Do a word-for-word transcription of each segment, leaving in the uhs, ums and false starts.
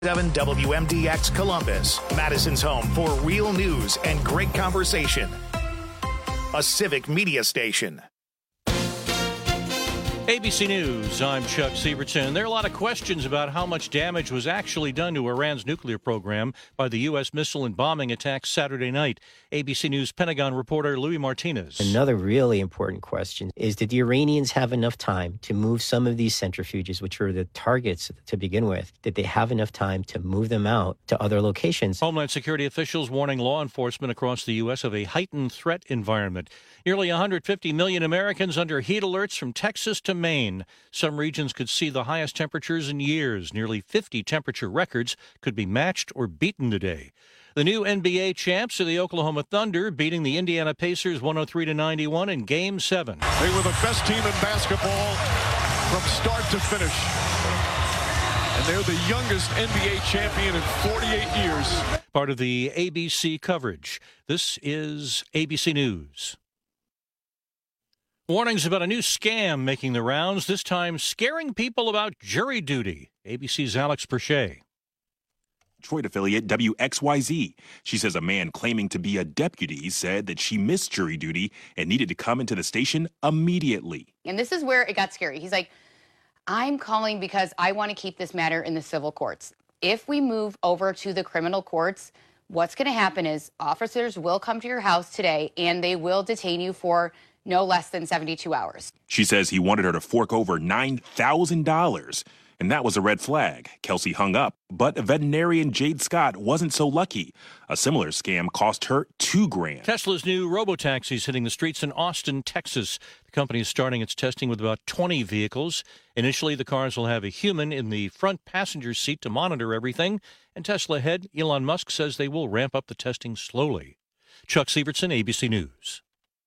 seven W M D X Columbus, Madison's home for real news and great conversation. A civic media station. A B C News, I'm Chuck Sievertson. There are a lot of questions about how much damage was actually done to Iran's nuclear program by the U S missile and bombing attacks Saturday night. A B C News Pentagon reporter Louis Martinez. Another really important question is, did the Iranians have enough time to move some of these centrifuges, which were the targets to begin with? Did they have enough time to move them out to other locations? Homeland Security officials warning law enforcement across the U S of a heightened threat environment. Nearly one hundred fifty million Americans under heat alerts from Texas to Maine. Some regions could see the highest temperatures in years. Nearly fifty temperature records could be matched or beaten today. The new N B A champs are the Oklahoma Thunder, beating the Indiana Pacers one oh three to ninety-one in Game seven. They were the best team in basketball from start to finish. And they're the youngest N B A champion in forty-eight years. Part of the A B C coverage. This is A B C News. Warnings about a new scam making the rounds, this time scaring people about jury duty. A B C's Alex Perche. Detroit affiliate W X Y Z. She says a man claiming to be a deputy said that she missed jury duty and needed to come into the station immediately. And this is where it got scary. He's like, I'm calling because I want to keep this matter in the civil courts. If we move over to the criminal courts, what's going to happen is officers will come to your house today and they will detain you for no less than seventy-two hours. She says he wanted her to fork over nine thousand dollars, and that was a red flag. Kelsey hung up, but veterinarian Jade Scott wasn't so lucky. A similar scam cost her two grand. Tesla's new robotaxis hitting the streets in Austin, Texas. The company is starting its testing with about twenty vehicles. Initially, the cars will have a human in the front passenger seat to monitor everything, and Tesla head Elon Musk says they will ramp up the testing slowly. Chuck Sievertson, A B C News.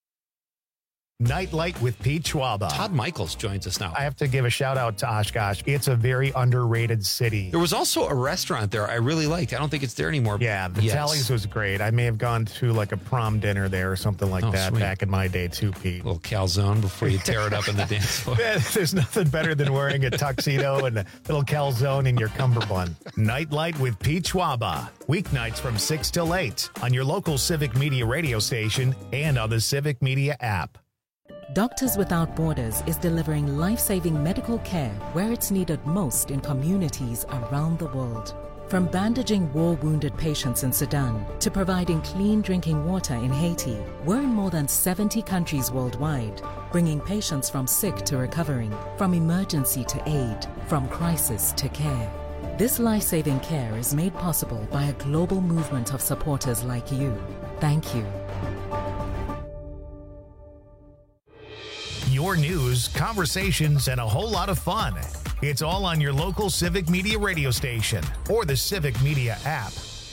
Nightlight with Pete Schwaba. Todd Michaels joins us now. I have to give a shout out to Oshkosh. It's a very underrated city. There was also a restaurant there I really liked. I don't think it's there anymore. Yeah, the yes. Tallies was great. I may have gone to like a prom dinner there or something like oh, that sweet. back in my day too, Pete. A little calzone before you tear it up in the dance floor. There's nothing better than wearing a tuxedo and a little calzone in your cummerbund. Nightlight with Pete Schwaba. Weeknights from six till eight on your local Civic Media radio station and on the Civic Media app. Doctors Without Borders is delivering life-saving medical care where it's needed most in communities around the world. From bandaging war-wounded patients in Sudan to providing clean drinking water in Haiti, we're in more than seventy countries worldwide, bringing patients from sick to recovering, from emergency to aid, from crisis to care. This life-saving care is made possible by a global movement of supporters like you. Thank you. Your news, conversations, and a whole lot of fun. It's all on your local Civic Media radio station or the Civic Media app.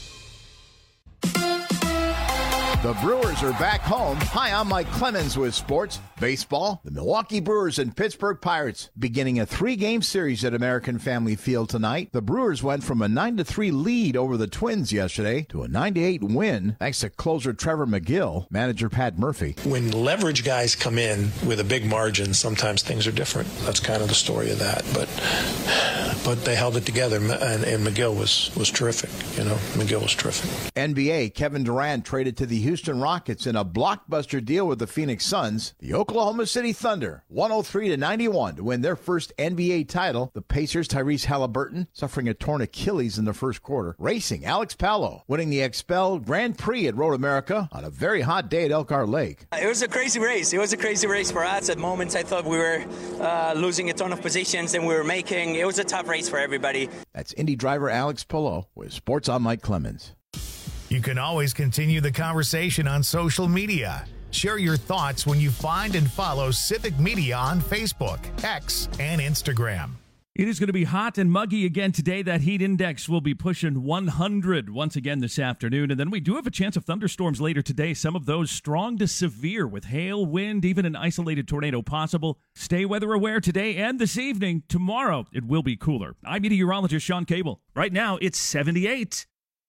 The Brewers are back home. Hi, I'm Mike Clemens with sports. Baseball, the Milwaukee Brewers and Pittsburgh Pirates beginning a three-game series at American Family Field tonight. The Brewers went from a nine to three lead over the Twins yesterday to a nine to eight win thanks to closer Trevor McGill, manager Pat Murphy. When leverage guys come in with a big margin, sometimes things are different. That's kind of the story of that. But but they held it together, and, and McGill was, was terrific. You know, McGill was terrific. N B A, Kevin Durant traded to the Houston Rockets in a blockbuster deal with the Phoenix Suns. The Oklahoma City Thunder, one oh three to ninety-one to win their first N B A title. The Pacers, Tyrese Halliburton, suffering a torn Achilles in the first quarter. Racing, Alex Palou, winning the Expel Grand Prix at Road America on a very hot day at Elkhart Lake. It was a crazy race. It was a crazy race for us. At moments, I thought we were uh, losing a ton of positions, and we were making. It was a tough race for everybody. That's Indy driver Alex Palou with Sports on Mike Clemens. You can always continue the conversation on social media. Share your thoughts when you find and follow Civic Media on Facebook, X, and Instagram. It is going to be hot and muggy again today. That heat index will be pushing one hundred once again this afternoon. And then we do have a chance of thunderstorms later today. Some of those strong to severe with hail, wind, even an isolated tornado possible. Stay weather aware today and this evening. Tomorrow, it will be cooler. I'm meteorologist Sean Cable. Right now, it's seventy-eight.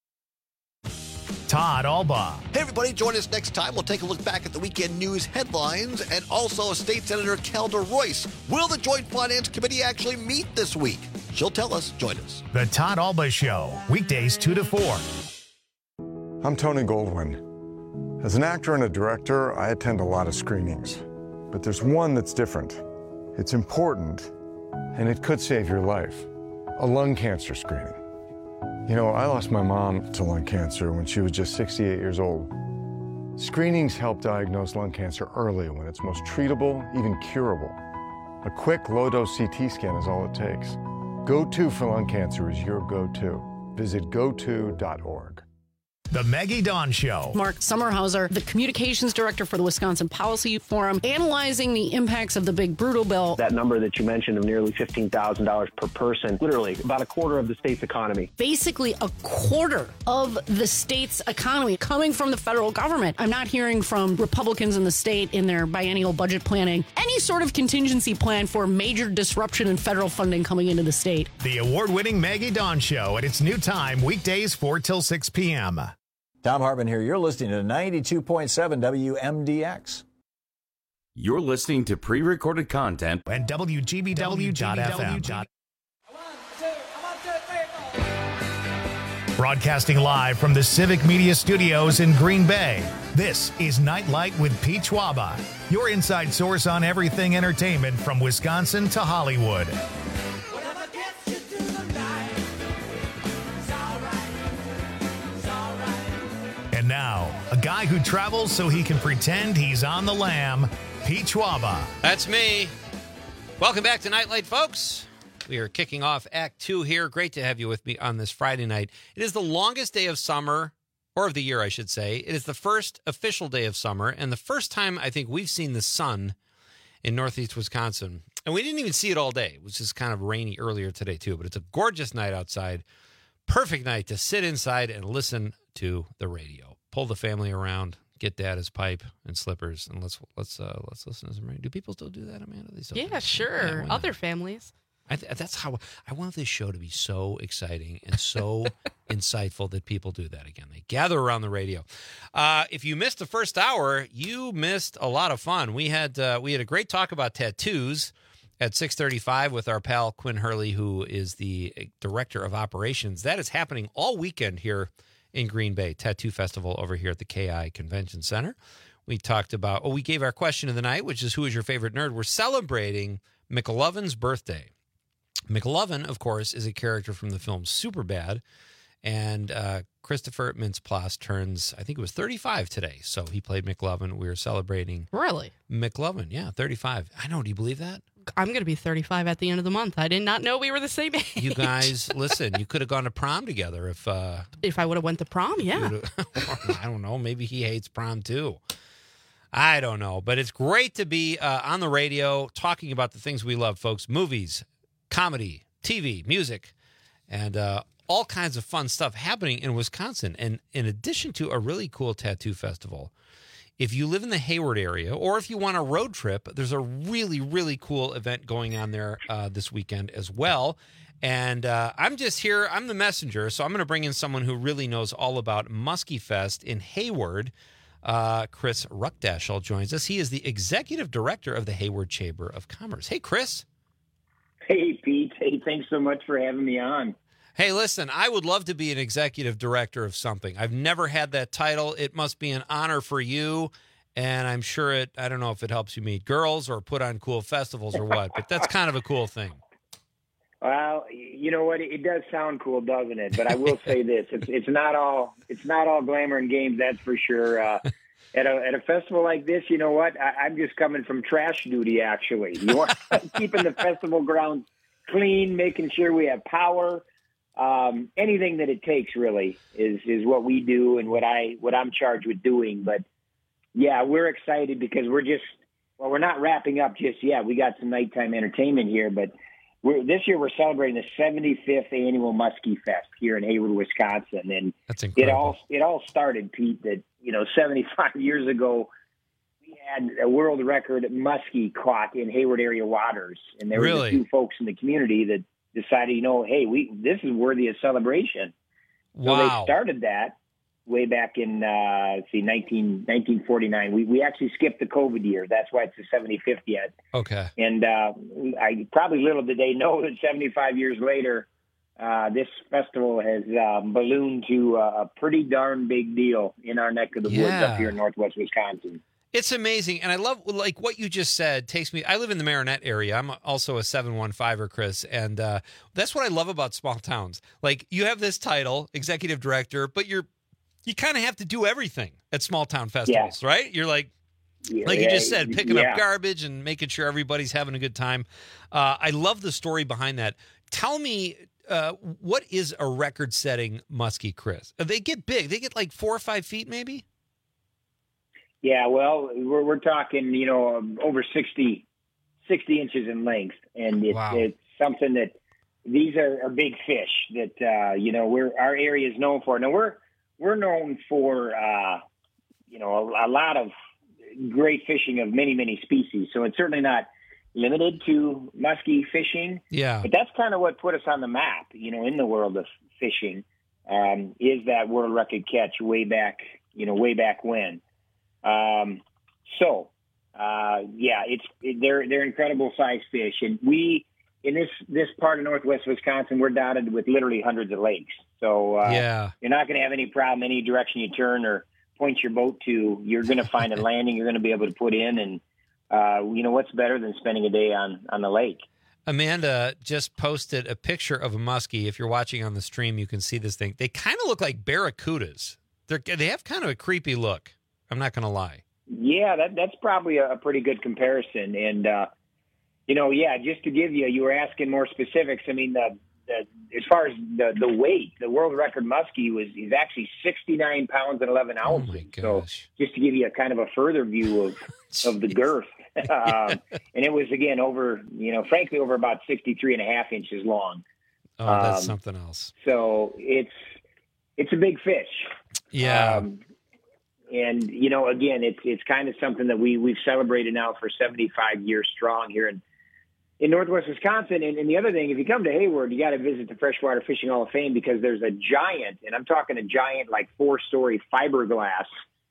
Todd Alba. Hey, everybody, join us next time. We'll take a look back at the weekend news headlines and also State Senator Kelda Royce. Will the Joint Finance Committee actually meet this week? She'll tell us. Join us. The Todd Alba Show, weekdays two to four. I'm Tony Goldwyn. As an actor and a director, I attend a lot of screenings. But there's one that's different. It's important, and it could save your life. A lung cancer screening. You know, I lost my mom to lung cancer when she was just sixty-eight years old. Screenings help diagnose lung cancer early when it's most treatable, even curable. A quick low-dose C T scan is all it takes. Go To for lung cancer is your go-to. Visit go to dot org. The Maggie Dawn Show. Mark Sommerhauser, the communications director for the Wisconsin Policy Forum, analyzing the impacts of the big brutal bill. That number that you mentioned of nearly fifteen thousand dollars per person, literally about a quarter of the state's economy. Basically a quarter of the state's economy coming from the federal government. I'm not hearing from Republicans in the state in their biennial budget planning any sort of contingency plan for major disruption in federal funding coming into the state. The award-winning Maggie Dawn Show at its new time, weekdays four till six p.m. Tom Hartman here. You're listening to ninety-two point seven W M D X. You're listening to pre-recorded content at W G B W dot F M. Broadcasting live from the Civic Media Studios in Green Bay, this is Nightlight with Pete Schwaba, your inside source on everything entertainment from Wisconsin to Hollywood. And now, a guy who travels so he can pretend he's on the lam, Pete Schwaba. That's me. Welcome back to Nightlight, folks. We are kicking off Act Two here. Great to have you with me on this Friday night. It is the longest day of summer, or of the year, I should say. It is the first official day of summer, and the first time I think we've seen the sun in northeast Wisconsin. And we didn't even see it all day. It was just kind of rainy earlier today, too. But it's a gorgeous night outside. Perfect night to sit inside and listen to the radio. Pull the family around, get Dad his pipe and slippers, and let's let's uh, let's listen to some radio. Do people still do that, Amanda? They still yeah, sure. Yeah, Other families. I th- that's how I want this show to be so exciting and so insightful that people do that again. They gather around the radio. Uh, if you missed the first hour, you missed a lot of fun. We had uh, we had a great talk about tattoos at six thirty-five with our pal Quinn Hurley, who is the director of operations. That is happening all weekend here in Green Bay, Tattoo Festival over here at the K I Convention Center. We talked about, oh, we gave our question of the night, which is who is your favorite nerd? We're celebrating McLovin's birthday. McLovin, of course, is a character from the film Superbad, and uh, Christopher Mintz-Plasse turns, I think it was thirty-five today, so he played McLovin. We were celebrating. Really? McLovin, yeah, thirty-five. I know, do you believe that? I'm going to be thirty-five at the end of the month. I did not know we were the same age. You guys, listen, you could have gone to prom together if... Uh, if I would have went to prom, yeah. I don't know. Maybe he hates prom, too. I don't know. But it's great to be uh, on the radio talking about the things we love, folks. Movies, comedy, T V, music, and uh, all kinds of fun stuff happening in Wisconsin. And in addition to a really cool tattoo festival, if you live in the Hayward area or if you want a road trip, there's a really, really cool event going on there uh, this weekend as well. And uh, I'm just here. I'm the messenger, so I'm going to bring in someone who really knows all about Muskie Fest in Hayward. Uh, Chris Ruckdaschel joins us. He is the executive director of the Hayward Chamber of Commerce. Hey, Chris. Hey, Pete. Hey, thanks so much for having me on. Hey, listen, I would love to be an executive director of something. I've never had that title. It must be an honor for you, and I'm sure it, I don't know if it helps you meet girls or put on cool festivals or what, but that's kind of a cool thing. Well, you know what? It does sound cool, doesn't it? But I will say this: it's it's not all it's not all glamour and games, that's for sure. Uh, at a at a festival like this, you know what? I, I'm just coming from trash duty. Actually, you want keeping the festival grounds clean, making sure we have power. Um, anything that it takes really is, is what we do and what I, what I'm charged with doing. But yeah, we're excited because we're just, well, we're not wrapping up just yet. We got some nighttime entertainment here, but we're, this year we're celebrating the seventy-fifth annual Muskie Fest here in Hayward, Wisconsin. And that's incredible. It all, it all started, Pete, that, you know, seventy-five years ago, we had a world record muskie caught in Hayward area waters. And there really? were a few folks in the community that decided, you know, hey, we this is worthy of celebration. Wow. So they started that, way back in uh, let's see, nineteen, nineteen forty-nine. We we actually skipped the COVID year. That's why it's the seventy-fifth yet. Okay. And uh, I probably little did they know that seventy-five years later, uh, this festival has um, ballooned to uh, a pretty darn big deal in our neck of the Yeah. woods up here in Northwest Wisconsin. It's amazing, and I love like what you just said. Takes me. I live in the Marinette area. I'm also a seven one five-er, Chris, and uh, that's what I love about small towns. Like you have this title, executive director, but you're you kind of have to do everything at small town festivals, Yeah. right? You're like, Yeah, like you just yeah, said, picking yeah. up garbage and making sure everybody's having a good time. Uh, I love the story behind that. Tell me, uh, what is a record-setting muskie, Chris? They get big. They get like four or five feet, maybe. Yeah, well, we're we're talking, you know, um, over sixty, sixty inches in length, and it's Wow. it's something that these are, are big fish that uh, you know we're our area is known for. Now we're we're known for uh, you know a, a lot of great fishing of many many species. So it's certainly not limited to muskie fishing. Yeah. But that's kind of what put us on the map, you know, in the world of fishing, um, is that world record catch way back, you know, way back when. Um, so, uh, yeah, it's, it, they're, they're incredible size fish. And we, in this, this part of Northwest Wisconsin, we're dotted with literally hundreds of lakes. So, uh, Yeah. you're not going to have any problem any direction you turn or point your boat to. You're going to find a landing you're going to be able to put in. And, uh, you know, what's better than spending a day on, on the lake? Amanda just posted a picture of a muskie. If you're watching on the stream, you can see this thing. They kind of look like barracudas. They're, they have kind of a creepy look. I'm not going to lie. Yeah, that that's probably a, a pretty good comparison. And, uh, you know, yeah, just to give you, you were asking more specifics. I mean, the, the, as far as the, the weight, the world record muskie was is actually sixty-nine pounds and eleven ounces. So just to give you a kind of a further view of, of the girth. um, and it was, again, over, you know, frankly, over about sixty-three and a half inches long. Oh, that's Um, something else. So it's, it's a big fish. Yeah. Um, And, you know, again, it's it's kind of something that we, we've celebrated now for seventy-five years strong here in, in Northwest Wisconsin. And, and the other thing, if you come to Hayward, you got to visit the Freshwater Fishing Hall of Fame because there's a giant, and I'm talking a giant, like four-story fiberglass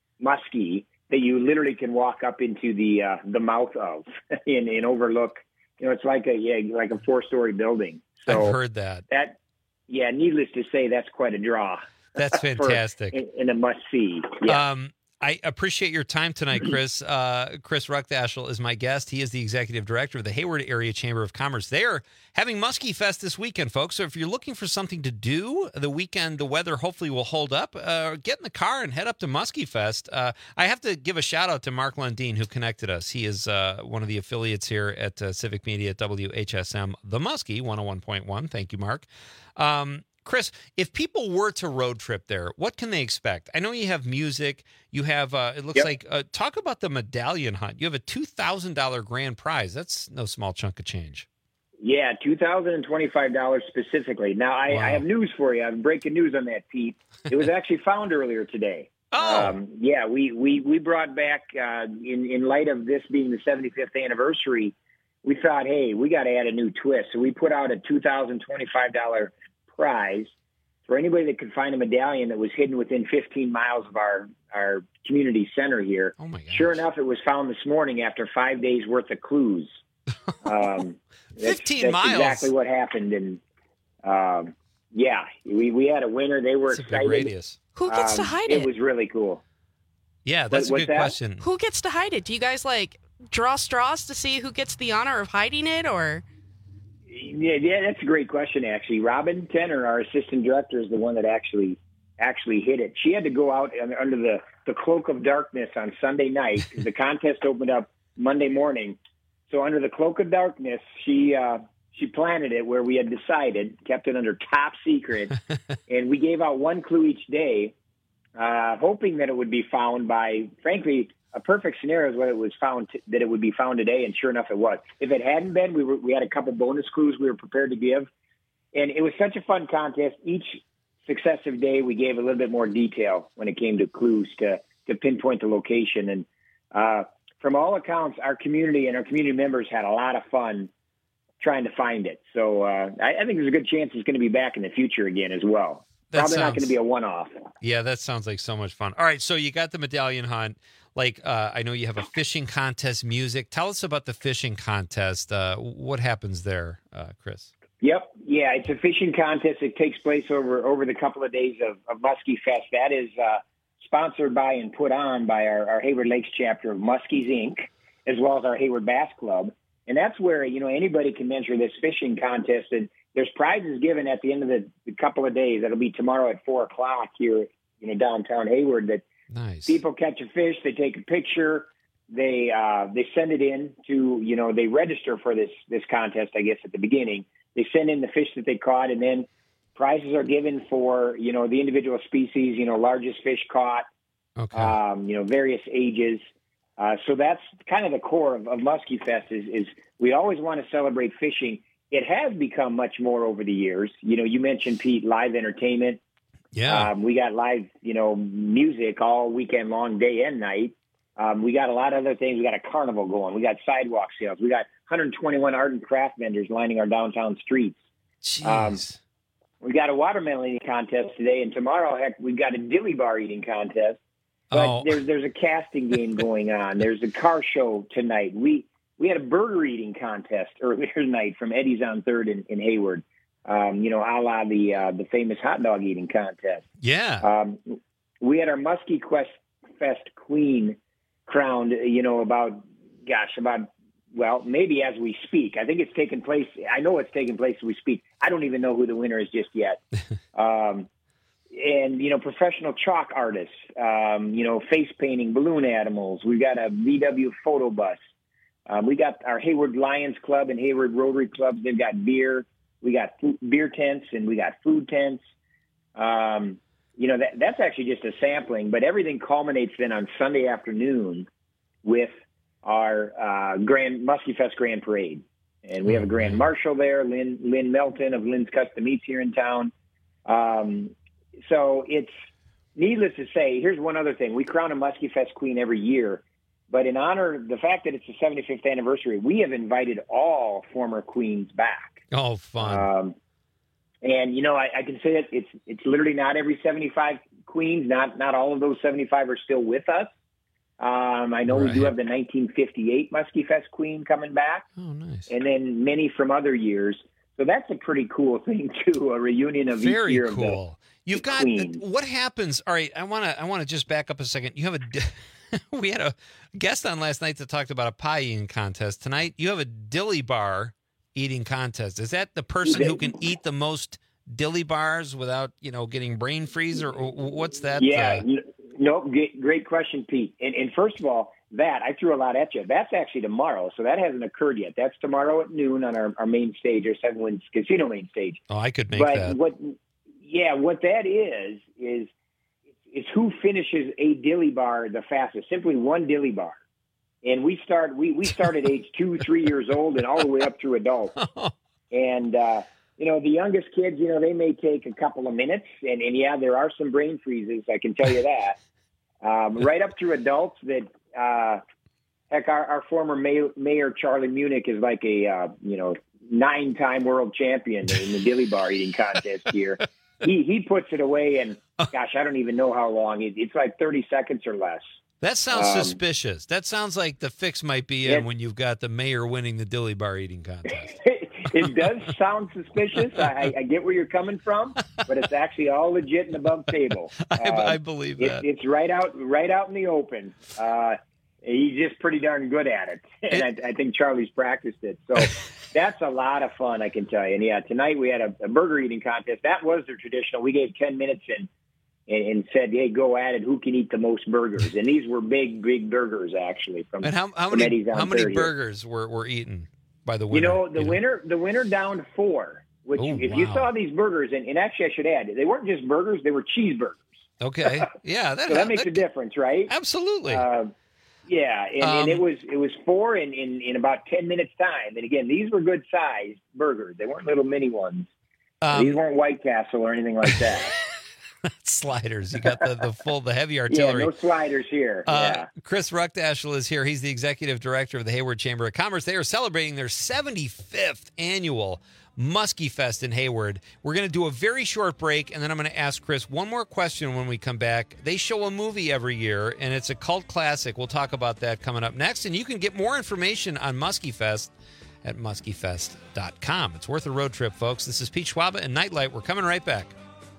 muskie that you literally can walk up into the uh, the mouth of and, and overlook. You know, it's like a yeah, like a four-story building. So I've heard that. That, yeah, needless to say, that's quite a draw. That's for- fantastic. in, in a must-see. Yeah. Um, I appreciate your time tonight, Chris. Uh, Chris Ruckthashel is my guest. He is the executive director of the Hayward Area Chamber of Commerce. They are having Muskie Fest this weekend, folks. So if you're looking for something to do the weekend, the weather hopefully will hold up. Uh, get in the car and head up to Muskie Fest. Uh, I have to give a shout out to Mark Lundeen, who connected us. He is uh, one of the affiliates here at uh, Civic Media at W H S M, The Muskie, one oh one point one. Thank you, Mark. Um, Chris, if people were to road trip there, what can they expect? I know you have music. You have, uh, it looks Yep. like, uh, talk about the medallion hunt. You have a two thousand dollars grand prize. That's no small chunk of change. Yeah, two thousand twenty-five dollars specifically. Now, I, Wow. I have news for you. I have breaking news on that, Pete. It was actually found earlier today. Oh. Um, yeah, we, we, we brought back, uh, in, in light of this being the seventy-fifth anniversary, we thought, hey, we got to add a new twist. So we put out a two thousand twenty-five dollars prize for anybody that could find a medallion that was hidden within fifteen miles of our, our community center here. Oh, my gosh. Sure enough, it was found this morning after five days worth of clues. Um, that's- fifteen that's miles. exactly what happened. And, um, yeah, we, we had a winner. They were That's a big excited. radius. Who gets to Um, hide It it? was really cool. Yeah, that's What- a what's good that? question. Who gets to hide it? Do you guys like draw straws to see who gets the honor of hiding it, or? Yeah, yeah, that's a great question, actually. Robin Tenner, our assistant director, is the one that actually actually hit it. She had to go out un- under the, the cloak of darkness on Sunday night. The contest opened up Monday morning. So under the cloak of darkness, she uh, she planted it where we had decided, kept it under top secret, and we gave out one clue each day, uh, hoping that it would be found by, frankly, a perfect scenario is when it was found t- that it would be found today, and sure enough, it was. If it hadn't been, we were we had a couple bonus clues we were prepared to give, and it was such a fun contest. Each successive day, we gave a little bit more detail when it came to clues to to pinpoint the location. And uh, from all accounts, our community and our community members had a lot of fun trying to find it. So uh, I, I think there's a good chance it's going to be back in the future again as well. That probably not sounds- going to be a one-off. Yeah, that sounds like so much fun. All right, so you got the medallion hunt. Like, uh, I know you have a fishing contest, music. Tell us about the fishing contest. Uh, what happens there, uh, Chris? Yep. Yeah, it's a fishing contest. It takes place over over the couple of days of, of Muskie Fest. That is uh, sponsored by and put on by our, our Hayward Lakes chapter of Muskies, Incorporated, as well as our Hayward Bass Club. And that's where, you know, anybody can enter this fishing contest. And there's prizes given at the end of the, the couple of days. That'll be tomorrow at four o'clock here, you know, downtown Hayward. That nice. People catch a fish, they take a picture, they uh, they send it in to, you know, they register for this this contest, I guess, at the beginning. They send in the fish that they caught, and then prizes are given for, you know, the individual species, you know, largest fish caught, okay. um, you know, various ages. Uh, so that's kind of the core of, of Muskie Fest is, is we always want to celebrate fishing. It has become much more over the years. You know, you mentioned, Pete, live entertainment. Yeah. Um, we got live, you know, music all weekend long, day and night. Um, we got a lot of other things. We got a carnival going. We got sidewalk sales. We got one hundred twenty-one art and craft vendors lining our downtown streets. Um, we got a watermelon eating contest today, and tomorrow, heck, we've got a dilly bar eating contest. But Oh. there's there's a casting game going on. There's a car show tonight. We we had a burger eating contest earlier tonight from Eddie's on Third in, in Hayward. Um, you know, a la the uh, the famous hot dog eating contest. Yeah. Um, we had our Muskie Quest Fest Queen crowned. You know, about gosh, about well, maybe as we speak. I think it's taking place. I know it's taking place as we speak. I don't even know who the winner is just yet. um, and you know, professional chalk artists. Um, you know, face painting, balloon animals. We got a V W photo bus. Um, we got our Hayward Lions Club and Hayward Rotary Clubs. They've got beer. We got food, beer tents, and we got food tents. Um, you know, that, that's actually just a sampling, but everything culminates then on Sunday afternoon with our uh, Grand Muskie Fest Grand Parade. And we have a Grand Marshal there, Lynn, Lynn Melton of Lynn's Custom Meats here in town. Um, so it's needless to say, here's one other thing. We crown a Muskie Fest Queen every year. But in honor of the fact that it's the seventy-fifth anniversary, we have invited all former queens back. Oh, fun. Um, and, you know, I, I can say it, it's it's literally not every seventy-five queens. Not not all of those seventy-five are still with us. Um, I know Right. we do have the nineteen fifty-eight Muskie Fest Queen coming back. Oh, nice. And then many from other years. So that's a pretty cool thing, too, a reunion of Very each year cool. of the, You've the got queens. what happens? All right, I want to I want to just back up a second. You have a we had a guest on last night that talked about a pie eating contest. Tonight, you have a dilly bar eating contest. Is that the person who can eat the most dilly bars without, you know, getting brain freeze, or, or what's that? Yeah, uh, n- no, great, great question, Pete. And, and first of all, that I threw a lot at you. That's actually tomorrow, so that hasn't occurred yet. That's tomorrow at noon on our, our main stage, our Seven Winds Casino main stage. oh, I could make but that. what, yeah, what that is is is who finishes a dilly bar the fastest. Simply one dilly bar, and we start we we start at age two, three years old, and all the way up through adults. And uh, you know, the youngest kids, you know, they may take a couple of minutes, and, and yeah, there are some brain freezes. I can tell you that. Um, right up through adults that. Uh, heck, our, our former mayor, mayor Charlie Munich is like a uh, you know nine-time world champion in the dilly bar eating contest here. He he puts it away, and gosh, I don't even know how long. It, it's like thirty seconds or less. That sounds Um, suspicious. That sounds like the fix might be in Yeah. when you've got the mayor winning the dilly bar eating contest. It does sound suspicious. I, I get where you're coming from, but it's actually all legit and above table. I, Uh, I believe it, that. It's right out, right out in the open. Uh, he's just pretty darn good at it, and I, I think Charlie's practiced it. So that's a lot of fun, I can tell you. And yeah, tonight we had a, a burger eating contest. That was the traditional. We gave ten minutes and, and and said, "Hey, go at it. Who can eat the most burgers?" And these were big, big burgers actually. From And how, how from many Eddie's on how many Third here. burgers were, were eaten by the winner? You know, the winner, the winner downed four. Which, Oh, if you wow. saw these burgers, and, and actually, I should add, they weren't just burgers; they were cheeseburgers. Okay, yeah, that, so that makes a difference, right? Absolutely. Uh, yeah, and, Um, and it was it was four in, in, in about ten minutes time. And again, these were good sized burgers; they weren't little mini ones. Um, these weren't White Castle or anything like that. sliders. You got the, the full, the heavy yeah, artillery. no sliders here. Uh, yeah. Chris Ruckdashel is here. He's the executive director of the Hayward Chamber of Commerce. They are celebrating their seventy-fifth annual Muskie Fest in Hayward. We're going to do a very short break, and then I'm going to ask Chris one more question when we come back. They show a movie every year, and it's a cult classic. We'll talk about that coming up next, and you can get more information on Muskie Fest at muskie fest dot com. It's worth a road trip, folks. This is Pete Schwaba and Nightlight. We're coming right back.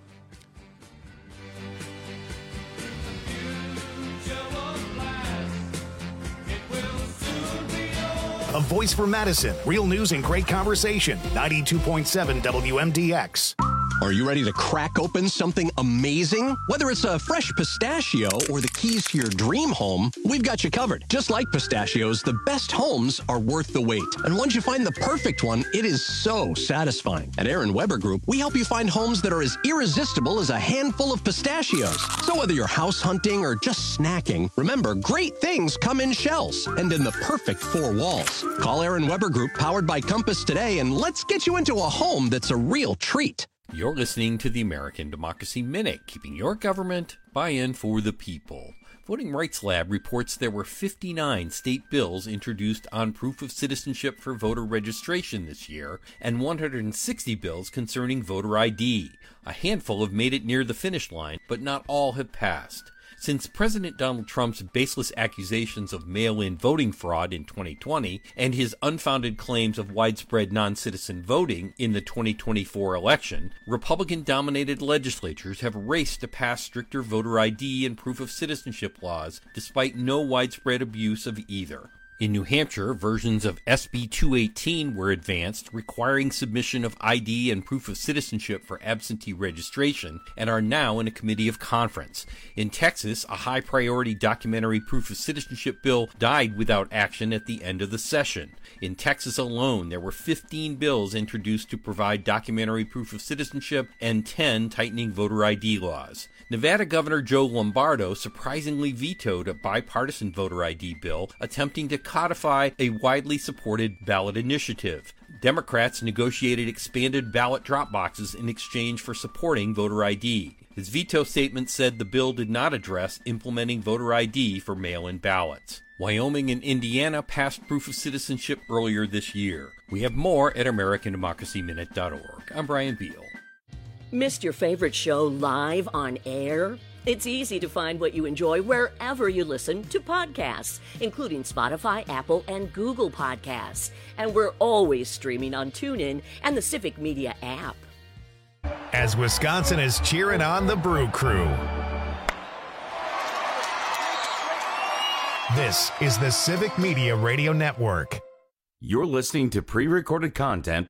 A voice for Madison. Real news and great conversation. ninety-two point seven W M D X. Are you ready to crack open something amazing? Whether it's a fresh pistachio or the keys to your dream home, we've got you covered. Just like pistachios, the best homes are worth the wait. And once you find the perfect one, it is so satisfying. At Aaron Weber Group, we help you find homes that are as irresistible as a handful of pistachios. So whether you're house hunting or just snacking, remember, great things come in shells and in the perfect four walls. Call Aaron Weber Group, powered by Compass, today, and let's get you into a home that's a real treat. You're listening to the American Democracy Minute, keeping your government buy-in for the people. Voting Rights Lab reports there were fifty-nine state bills introduced on proof of citizenship for voter registration this year, and one hundred sixty bills concerning voter I D. A handful have made it near the finish line, but not all have passed. Since President Donald Trump's baseless accusations of mail-in voting fraud in twenty twenty and his unfounded claims of widespread non-citizen voting in the twenty twenty-four election, Republican-dominated legislatures have raced to pass stricter voter I D and proof of citizenship laws, despite no widespread abuse of either. In New Hampshire, versions of S B two eighteen were advanced, requiring submission of I D and proof of citizenship for absentee registration, and are now in a committee of conference. In Texas, a high-priority documentary proof of citizenship bill died without action at the end of the session. In Texas alone, there were fifteen bills introduced to provide documentary proof of citizenship and ten tightening voter I D laws. Nevada Governor Joe Lombardo surprisingly vetoed a bipartisan voter I D bill attempting to codify a widely supported ballot initiative. Democrats negotiated expanded ballot drop boxes in exchange for supporting voter I D. His veto statement said the bill did not address implementing voter I D for mail-in ballots. Wyoming and Indiana passed proof of citizenship earlier this year. We have more at american democracy minute dot org. I'm Brian Beal. Missed your favorite show live on air? It's easy to find what you enjoy wherever you listen to podcasts, including Spotify, Apple, and Google Podcasts. And we're always streaming on TuneIn and the Civic Media app. As Wisconsin is cheering on the Brew Crew. This is the Civic Media Radio Network. You're listening to pre-recorded content.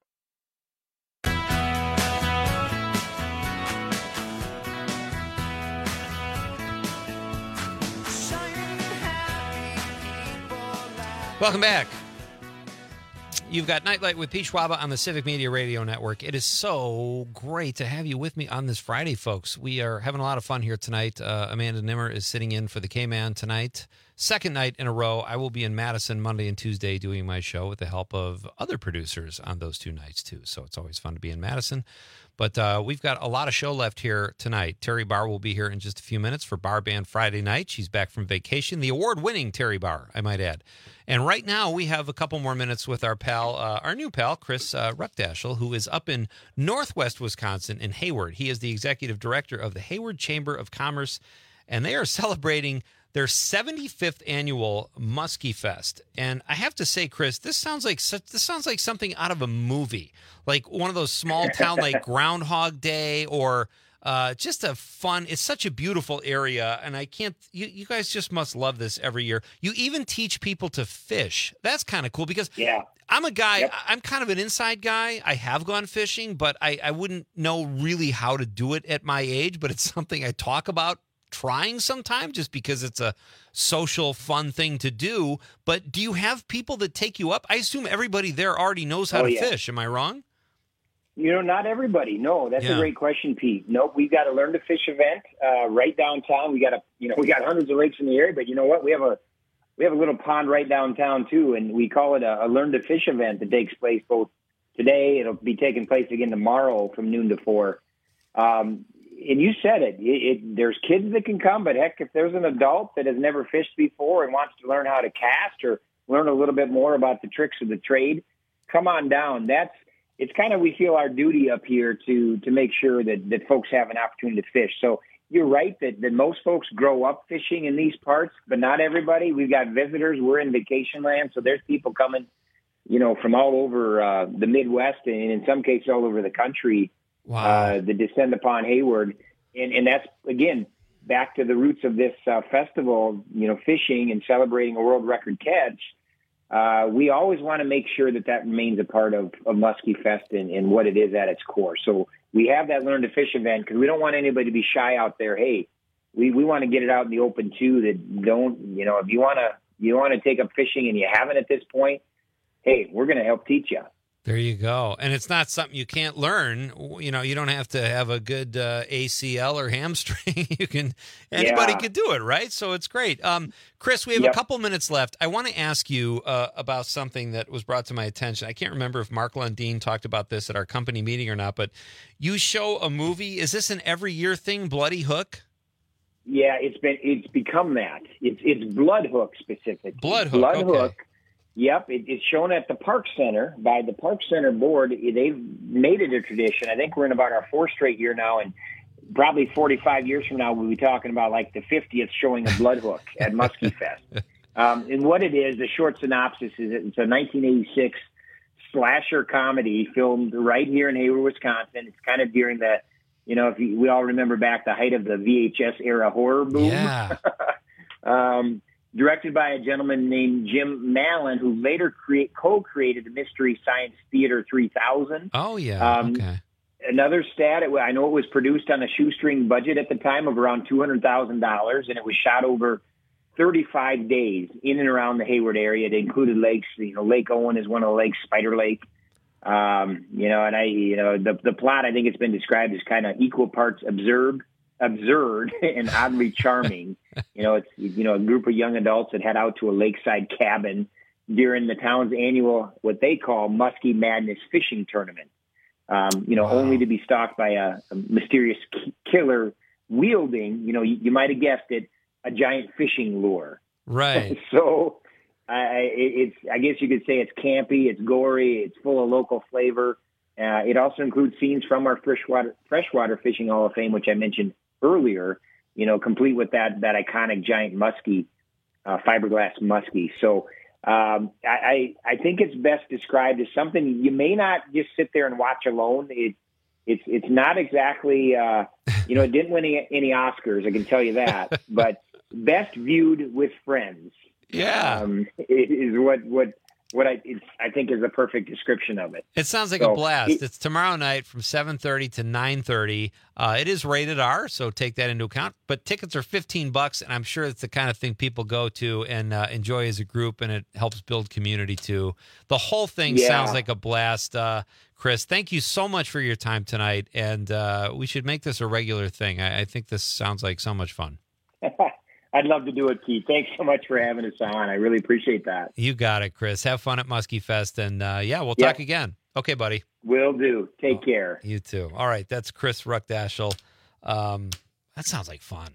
Welcome back. You've got Nightlight with Pete Schwaba on the Civic Media Radio Network. It is so great to have you with me on this Friday, folks. We are having a lot of fun here tonight. Uh, Amanda Nimmer is sitting in for the K-Man tonight. Second night in a row, I will be in Madison Monday and Tuesday doing my show with the help of other producers on those two nights, too. So it's always fun to be in Madison. But uh, we've got a lot of show left here tonight. Terry Barr will be here in just a few minutes for Bar Band Friday night. She's back from vacation. The award-winning Terry Barr, I might add. And right now we have a couple more minutes with our pal, uh, our new pal, Chris uh, Ruckdashel, who is up in northwest Wisconsin in Hayward. He is the executive director of the Hayward Chamber of Commerce, and they are celebrating their seventy-fifth annual Muskie Fest. And I have to say, Chris, this sounds like such, this sounds like something out of a movie, like one of those small town like Groundhog Day, or uh, just a fun. It's such a beautiful area, and I can't. You, you guys just must love this every year. You even teach people to fish. That's kind of cool because yeah. I'm a guy. Yep. I'm kind of an inside guy. I have gone fishing, but I, I wouldn't know really how to do it at my age. But it's something I talk about trying sometime just because it's a social fun thing to do. But do you have people that take you up? I assume everybody there already knows how oh, to yeah. fish. Am I wrong? You know, not everybody. No, that's yeah. a great question, Pete. Nope, we've got a Learn to Fish event uh, right downtown. We got a, you know, we got hundreds of lakes in the area, but you know what? We have a we have a little pond right downtown too, and we call it a, a Learn to Fish event that takes place both today. It'll be taking place again tomorrow from noon to four. Um, And you said it. It, it. There's kids that can come, but heck, if there's an adult that has never fished before and wants to learn how to cast or learn a little bit more about the tricks of the trade, come on down. That's it's kind of, we feel our duty up here to to make sure that, that folks have an opportunity to fish. So you're right that, that most folks grow up fishing in these parts, but not everybody. We've got visitors. We're in vacation land, so there's people coming, you know, from all over uh, the Midwest and in some cases all over the country wow. uh, that descend upon Hayward. And, and that's, again, back to the roots of this uh, festival, you know, fishing and celebrating a world record catch. Uh, we always want to make sure that that remains a part of, of Muskie Fest and, and what it is at its core. So we have that Learn to Fish event because we don't want anybody to be shy out there. Hey, we, we want to get it out in the open too. That don't, you know, if you want to, you want to take up fishing and you haven't at this point, hey, we're going to help teach you. There you go. And it's not something you can't learn. You know, you don't have to have a good uh, A C L or hamstring. You can, anybody Yeah. can do it, right? So it's great. Um, Chris, we have Yep. a couple minutes left. I want to ask you uh, about something that was brought to my attention. I can't remember if Mark Lundeen talked about this at our company meeting or not, but you show a movie. Is this an every year thing, Bloody Hook? Yeah, it's been, it's become that. It's, it's Blood Hook specific. Blood Hook, Blood okay. Hook. Yep, it, it's shown at the Park Center by the Park Center board. They've made it a tradition. I think we're in about our fourth straight year now, and probably forty-five years from now, we'll be talking about like the fiftieth showing of Blood Hook at Muskie Fest. Um, and what it is, the short synopsis is it's a nineteen eighty-six slasher comedy filmed right here in Hayward, Wisconsin. It's kind of during the, you know, if you, we all remember back the height of the V H S era horror boom. Yeah. um, directed by a gentleman named Jim Mallon, who later create, co-created the Mystery Science Theater three thousand. Oh, yeah. Um, okay. Another stat, it, I know it was produced on a shoestring budget at the time of around two hundred thousand dollars, and it was shot over thirty-five days in and around the Hayward area. It included lakes, you know, Lake Owen is one of the lakes, Spider Lake. Um, you know, and I, you know, the, the plot, I think it's been described as kind of equal parts absurd, absurd and oddly charming. You know, it's, you know, a group of young adults that head out to a lakeside cabin during the town's annual, what they call Muskie Madness fishing tournament. Um, you know, wow. only to be stalked by a, a mysterious k- killer wielding, you know, you, you might have guessed it, a giant fishing lure. Right. So I, it, it's, I guess you could say it's campy, it's gory, it's full of local flavor. Uh, it also includes scenes from our freshwater, freshwater fishing Hall of Fame, which I mentioned earlier, you know, complete with that, that iconic giant muskie, uh, fiberglass muskie. So um, I, I think it's best described as something you may not just sit there and watch alone. It, it's, it's not exactly, uh, you know, it didn't win any, any Oscars, I can tell you that, but best viewed with friends. Yeah. Um, it is what, what, what I, it's, I think is a perfect description of it. It sounds like So, a blast. it- It's tomorrow night from seven thirty to nine thirty. Uh, it is rated R, so take that into account. But tickets are fifteen bucks, and I'm sure it's the kind of thing people go to and uh, enjoy as a group, and it helps build community too. The whole thing Yeah. sounds like a blast. Uh, Chris, thank you so much for your time tonight, and uh, we should make this a regular thing. I, I think this sounds like so much fun. I'd love to do it, Keith. Thanks so much for having us on. I really appreciate that. You got it, Chris. Have fun at Muskie Fest, and uh, yeah, we'll Yeah. talk again. Okay, buddy. Will do. Take care. You too. All right, that's Chris Ruckdashel. Um, that sounds like fun.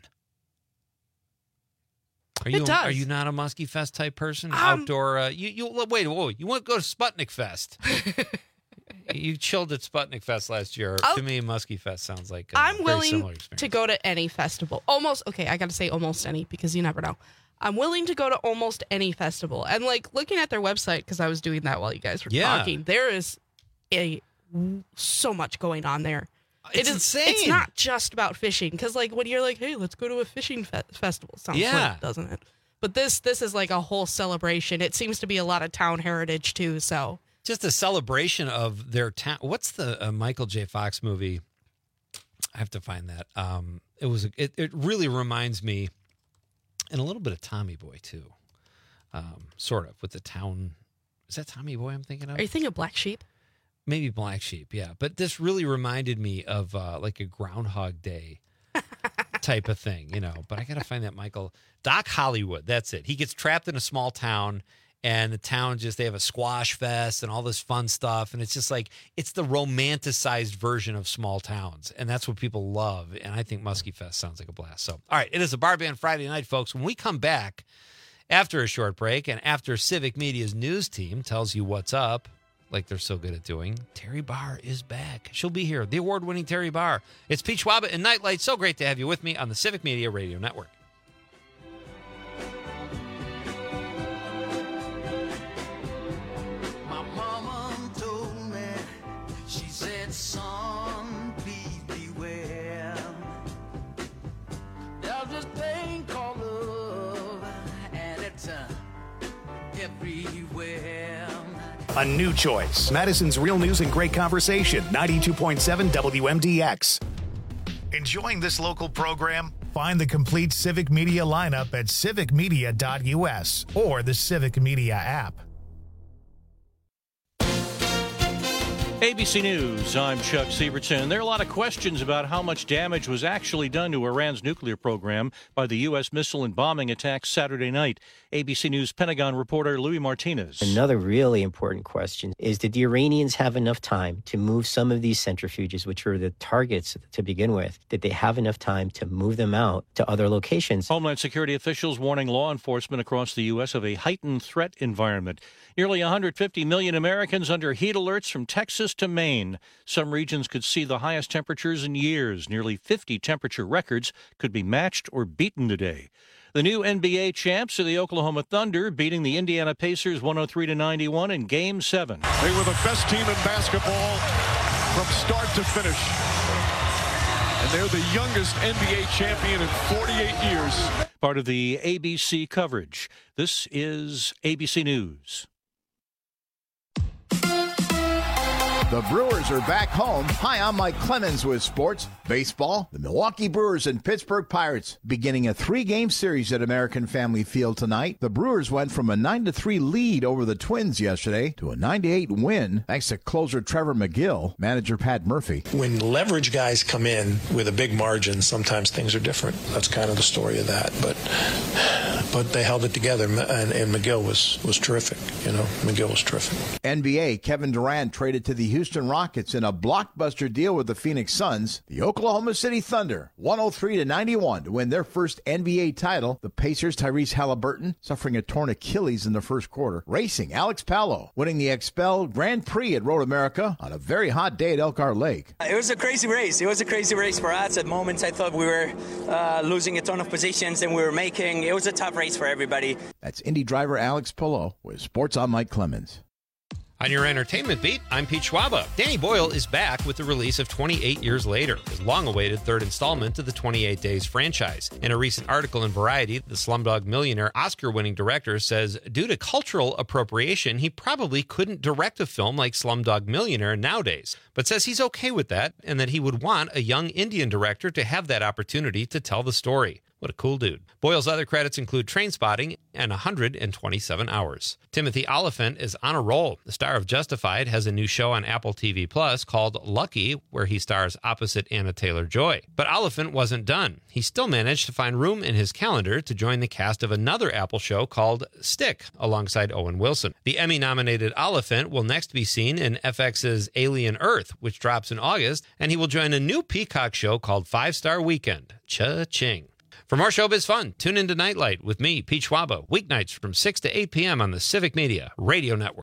Are you It does. are you not a Muskie Fest type person? Um, Outdoor? Uh, you you wait. Whoa, you want to go to Sputnik Fest? You chilled at Sputnik Fest last year. I'll- To me, Muskie Fest sounds like a I'm very willing similar experience. to go to any festival. Almost, okay, I got to say almost any because you never know. I'm willing to go to almost any festival. And like looking at their website, because I was doing that while you guys were Yeah. talking, there is a so much going on there. It's It is, insane. It's not just about fishing. Because like when you're like, hey, let's go to a fishing fe- festival. Sounds Yeah. lit, doesn't it? But this this is like a whole celebration. It seems to be a lot of town heritage too. So Just a celebration of their town. What's the uh, Michael J. Fox movie? I have to find that. Um, it was. A, it, it really reminds me, and a little bit of Tommy Boy too, um, sort of with the town. Is that Tommy Boy I'm thinking of? are you thinking of Black Sheep? Maybe Black Sheep, yeah. But this really reminded me of uh, like a Groundhog Day type of thing, you know. But I got to find that Michael. Doc Hollywood, that's it. He gets trapped in a small town, and the town just, they have a squash fest and all this fun stuff. And it's just like, it's the romanticized version of small towns. And that's what people love. And I think Muskie Fest sounds like a blast. So, all right, it is a Bar Band Friday night, folks. When we come back after a short break and after Civic Media's news team tells you what's up, like they're so good at doing. Terry Barr is back. She'll be here, the award-winning Terry Barr. It's Pete Schwaba and Nightlight. So great to have you with me on the Civic Media Radio Network. My mama told me, she said, son, please beware. There's this thing called love, and it's uh, everywhere. A new choice. Madison's Real News and Great Conversation, ninety-two point seven W M D X. Enjoying this local program? Find the complete Civic Media lineup at civic media dot U S or the Civic Media app. A B C News, I'm Chuck Sievertson. There are a lot of questions about how much damage was actually done to Iran's nuclear program by the U S missile and bombing attacks Saturday night. A B C News Pentagon reporter Louis Martinez. Another really important question is, did the Iranians have enough time to move some of these centrifuges, which were the targets to begin with? Did they have enough time to move them out to other locations? Homeland Security officials warning law enforcement across the U S of a heightened threat environment. Nearly one hundred fifty million Americans under heat alerts from Texas to Maine. Some regions could see the highest temperatures in years. Nearly fifty temperature records could be matched or beaten today. The new N B A champs are the Oklahoma Thunder, beating the Indiana Pacers one oh three to ninety-one in Game seven. They were the best team in basketball from start to finish. And they're the youngest N B A champion in forty-eight years. Part of the A B C coverage. This is A B C News. The Brewers are back home. Hi, I'm Mike Clemens with sports. Baseball, the Milwaukee Brewers and Pittsburgh Pirates beginning a three-game series at American Family Field tonight. The Brewers went from a nine to three lead over the Twins yesterday to a nine to eight win thanks to closer Trevor McGill, manager Pat Murphy. When leverage guys come in with a big margin, sometimes things are different. That's kind of the story of that. But but they held it together, and, and McGill was, was terrific. You know, McGill was terrific. N B A, Kevin Durant traded to the Houston Rockets in a blockbuster deal with the Phoenix Suns. The Oklahoma City Thunder, one oh three to ninety-one to win their first N B A title. The Pacers, Tyrese Halliburton, suffering a torn Achilles in the first quarter. Racing, Alex Palou, winning the Expel Grand Prix at Road America on a very hot day at Elkhart Lake. It was a crazy race. It was a crazy race for us. At moments, I thought we were uh, losing a ton of positions, and we were making. It was a tough race for everybody. That's Indy driver Alex Palou with Sports on Mike Clemens. On your entertainment beat, I'm Pete Schwaba. Danny Boyle is back with the release of twenty-eight Years Later, his long-awaited third installment to the twenty-eight Days franchise. In a recent article in Variety, the Slumdog Millionaire Oscar-winning director says due to cultural appropriation, he probably couldn't direct a film like Slumdog Millionaire nowadays, but says he's okay with that and that he would want a young Indian director to have that opportunity to tell the story. What a cool dude. Boyle's other credits include Trainspotting and one hundred twenty-seven hours. Timothy Olyphant is on a roll. The star of Justified has a new show on Apple T V Plus called Lucky, where he stars opposite Anna Taylor-Joy. But Olyphant wasn't done. He still managed to find room in his calendar to join the cast of another Apple show called Stick, alongside Owen Wilson. The Emmy-nominated Olyphant will next be seen in F X's Alien Earth, which drops in August, and he will join a new Peacock show called Five Star Weekend. Cha-ching. For more showbiz fun, tune into Nightlight with me, Pete Schwaba, weeknights from six to eight p.m. on the Civic Media Radio Network.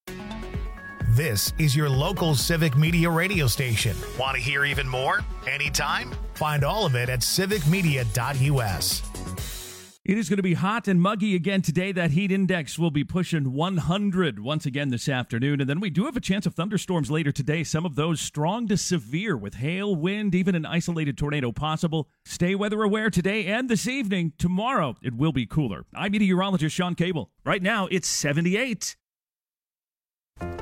This is your local Civic Media radio station. Want to hear even more? Anytime? Find all of it at civic media dot U S. It is going to be hot and muggy again today. That heat index will be pushing one hundred once again this afternoon. And then we do have a chance of thunderstorms later today. Some of those strong to severe with hail, wind, even an isolated tornado possible. Stay weather aware today and this evening. Tomorrow, it will be cooler. I'm meteorologist Sean Cable. Right now, it's seventy-eight. Mommy,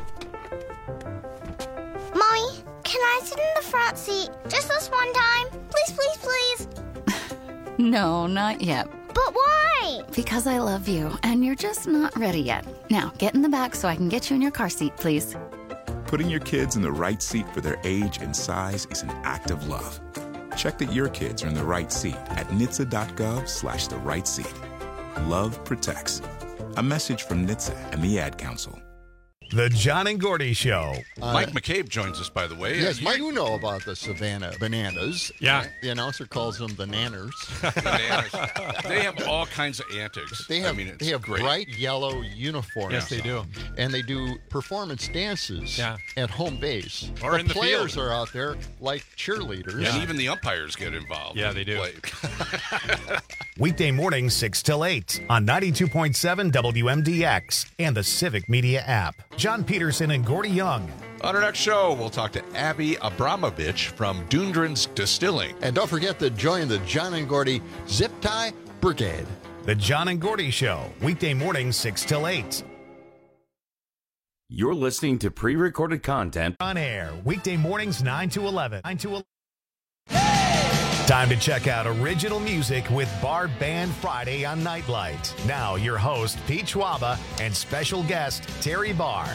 can I sit in the front seat just this one time? Please, please, please. No, not yet. But why? Because I love you, and you're just not ready yet. Now, get in the back so I can get you in your car seat, please. Putting your kids in the right seat for their age and size is an act of love. Check that your kids are in the right seat at N H T S A dot gov slash the right seat. Love protects. A message from N H T S A and the Ad Council. The John and Gordy Show. Uh, Mike McCabe joins us, by the way. Yes, uh, Mike, you know about the Savannah Bananas. Yeah. The announcer calls them the Nanners. Bananas. They have all kinds of antics. They have, I mean, it's they have great. bright yellow uniforms. Yes, they do. And they do performance dances Yeah. at home base. Or the in the players field. are out there like cheerleaders. And even the umpires get involved. Yeah, they do. Weekday mornings, six till eight on ninety-two point seven W M D X and the Civic Media app. John Peterson and Gordy Young. On our next show, we'll talk to Abby Abramovich from Dundren's Distilling. And don't forget to join the John and Gordy Zip Tie Brigade. The John and Gordy Show, weekday mornings, six till eight. You're listening to pre-recorded content On air, weekday mornings, nine to eleven. nine to eleven. Time to check out original music with Bar Band Friday on Nightlight. Now, your host, Pete Schwaba, and special guest, Terry Barr.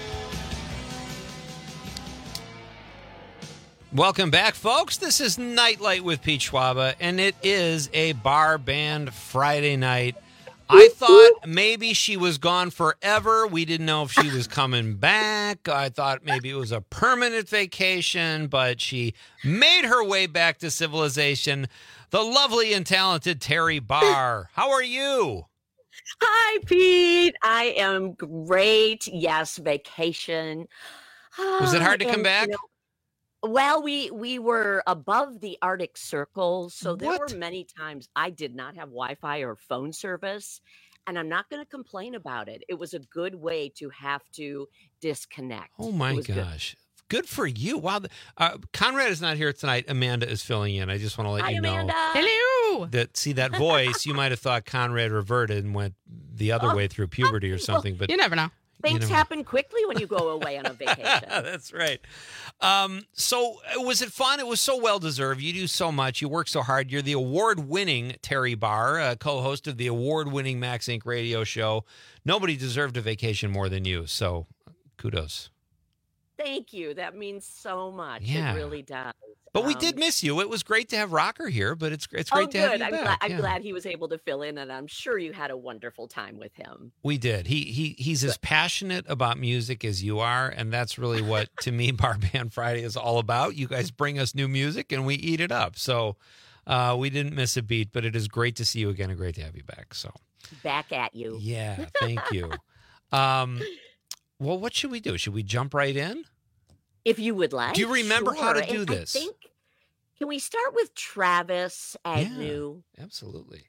Welcome back, folks. This is Nightlight with Pete Schwaba, and it is a Bar Band Friday night. I thought maybe she was gone forever. We didn't know if she was coming back. I thought maybe it was a permanent vacation, but she made her way back to civilization. The lovely and talented Terry Barr. How are you? Hi, Pete. I am great. Yes, vacation. Was it hard to And, come back? you know, well, we we were above the Arctic Circle, so there What? were many times I did not have Wi-Fi or phone service, and I'm not going to complain about it. It was a good way to have to disconnect. Oh, It my was good. gosh. Good for you. Wow. Uh, Conrad is not here tonight. Amanda is filling in. I just want to let Hi, you know. Amanda. Hello. That see that voice, you might have thought Conrad reverted and went the other way through puberty or something, but You never know. Things never- happen quickly when you go away on a vacation. That's right. Um, so uh, was it fun? It was so well deserved. You do so much. You work so hard. You're the award-winning Terry Barr, uh, co-host of the award-winning Max Inc radio show. Nobody deserved a vacation more than you. So kudos. Thank you. That means so much. Yeah. It really does. But we Um, did miss you. It was great to have Rocker here, but it's it's Oh, great to have good. you I'm, back. glad, I'm Yeah. glad he was able to fill in, and I'm sure you had a wonderful time with him. We did. He he he's as passionate about music as you are, and that's really what to me Bar Band Friday is all about. You guys bring us new music and we eat it up. So uh, we didn't miss a beat, but it is great to see you again and great to have you back. So Back at you. yeah, thank you. Um, well, what should we do? Should we jump right in? If you would like. Do you remember how to Sure. do And this? I think, can we start with Travis Agnew? Absolutely.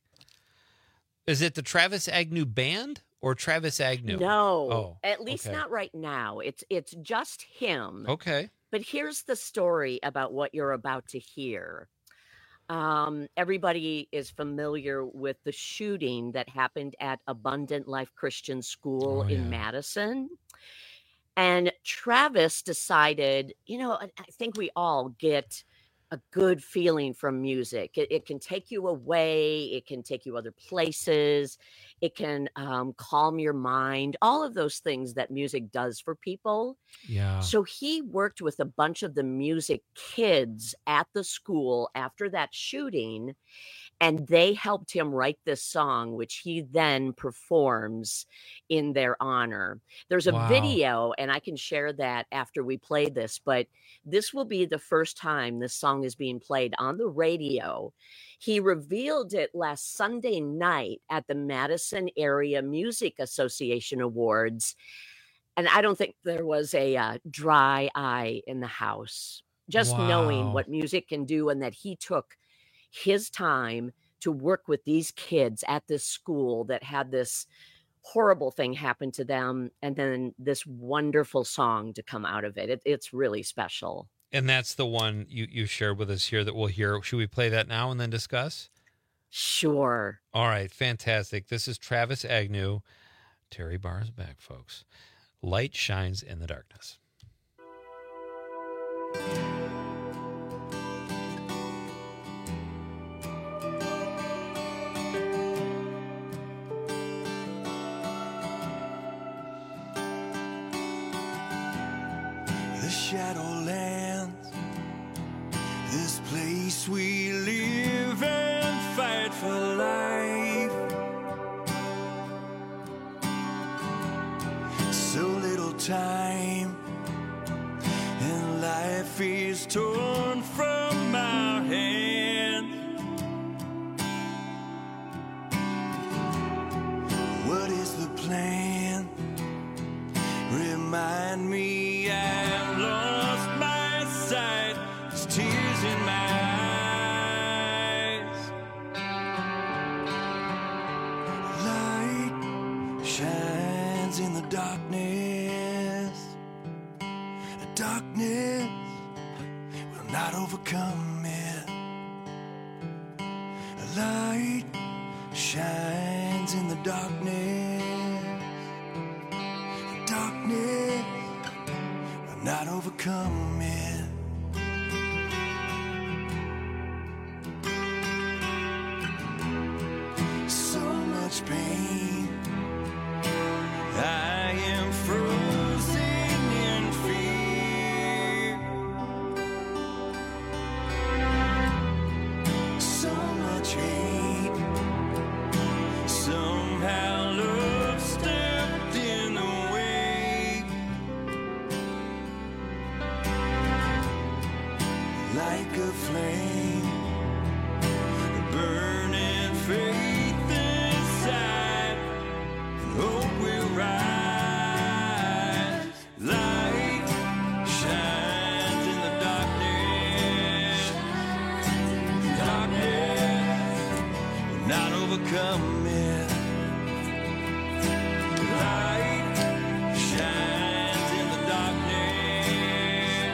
Is it the Travis Agnew Band or Travis Agnew? No, Oh, at least okay. not right now. It's it's just him. Okay. But here's the story about what you're about to hear. Um, everybody is familiar with the shooting that happened at Abundant Life Christian School Oh, in yeah. Madison. And Travis decided, you know, I I think we all get a good feeling from music. It, it can take you away, it can take you other places, it can um, calm your mind, all of those things that music does for people. Yeah. So he worked with a bunch of the music kids at the school after that shooting, and they helped him write this song, which he then performs in their honor. There's a Wow. video, and I can share that after we play this, but this will be the first time this song is being played on the radio. He revealed it last Sunday night at the Madison Area Music Association Awards. And I don't think there was a uh, dry eye in the house. Just knowing Wow. what music can do, and that he took his time to work with these kids at this school that had this horrible thing happen to them, and then this wonderful song to come out of it. it it's really special. And that's the one you, you shared with us here that we'll hear. Should we play that now and then discuss? Sure. All right, fantastic. This is Travis Agnew. Terry Barr is back, folks. Light shines in the darkness. The Shadowlands, this place we live and fight for life. So little time, and life is torn from our hands. What is the plan? Remind me, I've lost my sight. There's tears in my eyes. Light shines in the darkness. The darkness will not overcome it. Light shines in the darkness. Darkness will not overcome it. So much pain, I am frozen in fear. So much hate, somehow love stepped in the way. Like a flame, burning faith inside, and hope will rise. Light shines in the darkness. Darkness will not overcome it. Light shines in the darkness.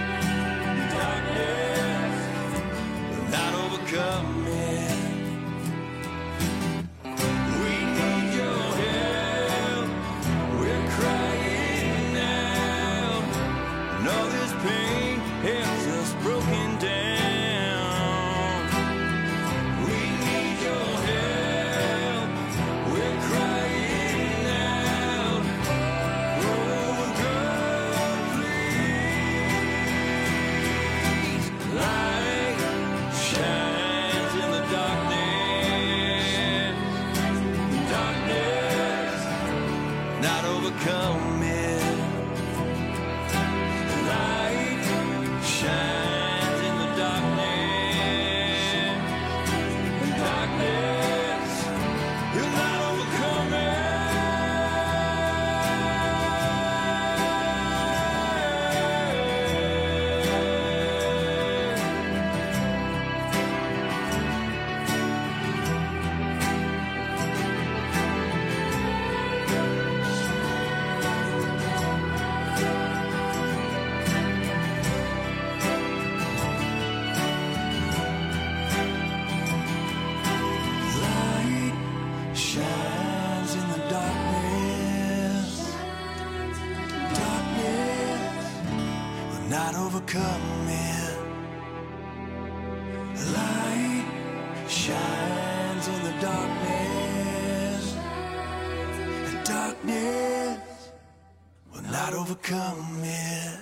Darkness will not overcome it. We need your help. We're crying now, and all this pain has us broken down. We need your help. We're crying out. Oh, God, please. Light shines in the darkness. Darkness not overcome it. Light shines in the darkness. Darkness will not overcome it. Light shines in the darkness. Darkness will not overcome it. Light shines in the darkness. And darkness will not overcome it.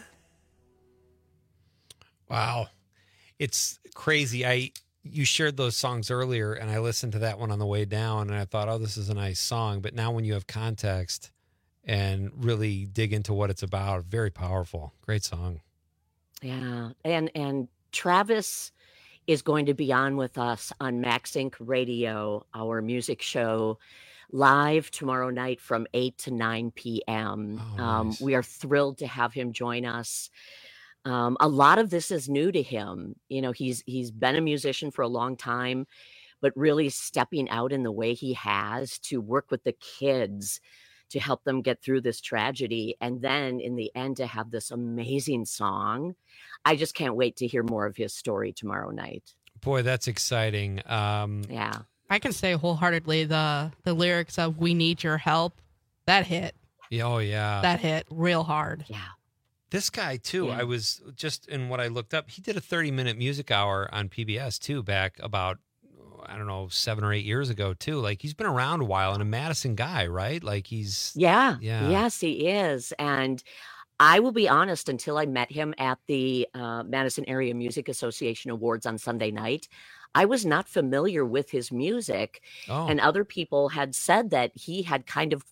Wow. It's crazy. I you shared those songs earlier and I listened to that one on the way down and I thought, oh, this is a nice song. But now when you have context and really dig into what it's about, very powerful. Great song. Yeah. And and Travis is going to be on with us on Max Inc Radio, our music show, live tomorrow night from eight to nine p.m. Oh, um, nice. we are thrilled to have him join us. Um, a lot of this is new to him. You know, he's he's been a musician for a long time, but really stepping out in the way he has to work with the kids to help them get through this tragedy. And then in the end, to have this amazing song. I just can't wait to hear more of his story tomorrow night. Boy, that's exciting. Um, Yeah. I can say wholeheartedly the the lyrics of "We Need Your Help," that hit, yeah, oh, yeah. that hit real hard. Yeah. This guy, too, Yeah. I was just in what I looked up, he did a thirty-minute music hour on P B S, too, back about, I don't know, seven or eight years ago, too. Like, he's been around a while and a Madison guy, right? Like, he's... Yeah. Yeah. Yes, he is. And I will be honest, until I met him at the uh, Madison Area Music Association Awards on Sunday night, I was not familiar with his music. Oh. And other people had said that he had kind of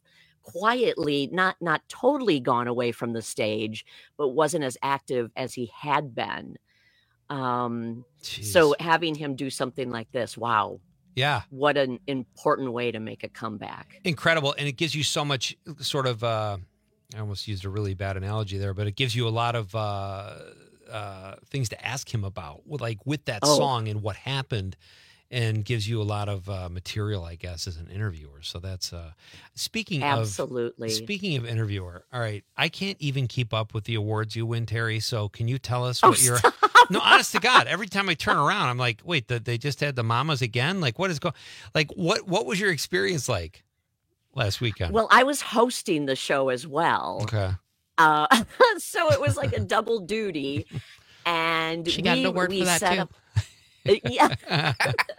quietly, not not totally gone away from the stage, but wasn't as active as he had been. Um, so having him do something like this, wow. Yeah. What an important way to make a comeback. Incredible. And it gives you so much sort of, uh, I almost used a really bad analogy there, but it gives you a lot of uh, uh, things to ask him about, like with that Oh. song and what happened, and gives you a lot of uh, material, I guess, as an interviewer. So that's uh, speaking Absolutely. of speaking of interviewer. All right, I can't even keep up with the awards you win, Terry. So can you tell us Oh, what your stop. no, honest to God, every time I turn around, I'm like, wait, the, they just had the Mamas again? Like, what is going? Like, what what was your experience like last weekend? Well, I was hosting the show as well. Okay. Uh, so it was like a double duty. And She got we, an award we for that, set too. up. Yeah.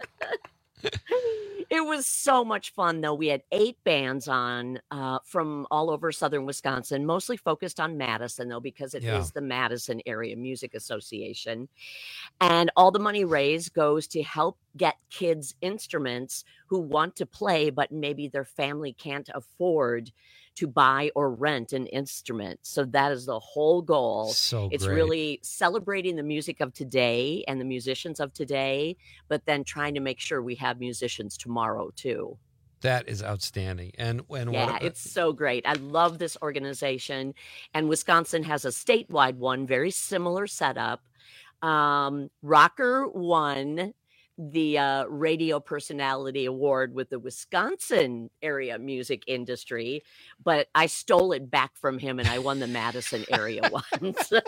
It was so much fun, though. We had eight bands on uh, from all over southern Wisconsin, mostly focused on Madison, though, because it is Yeah. the Madison Area Music Association. And all the money raised goes to help get kids instruments who want to play, but maybe their family can't afford to buy or rent an instrument. So that is the whole goal. So It's great. really celebrating the music of today and the musicians of today, but then trying to make sure we have musicians tomorrow too. That is outstanding. And and Yeah, what, it's so great. I love this organization. And Wisconsin has a statewide one, very similar setup. Um, Rocker won the uh, Radio Personality Award with the Wisconsin area music industry, but I stole it back from him and I won the Madison area one. So.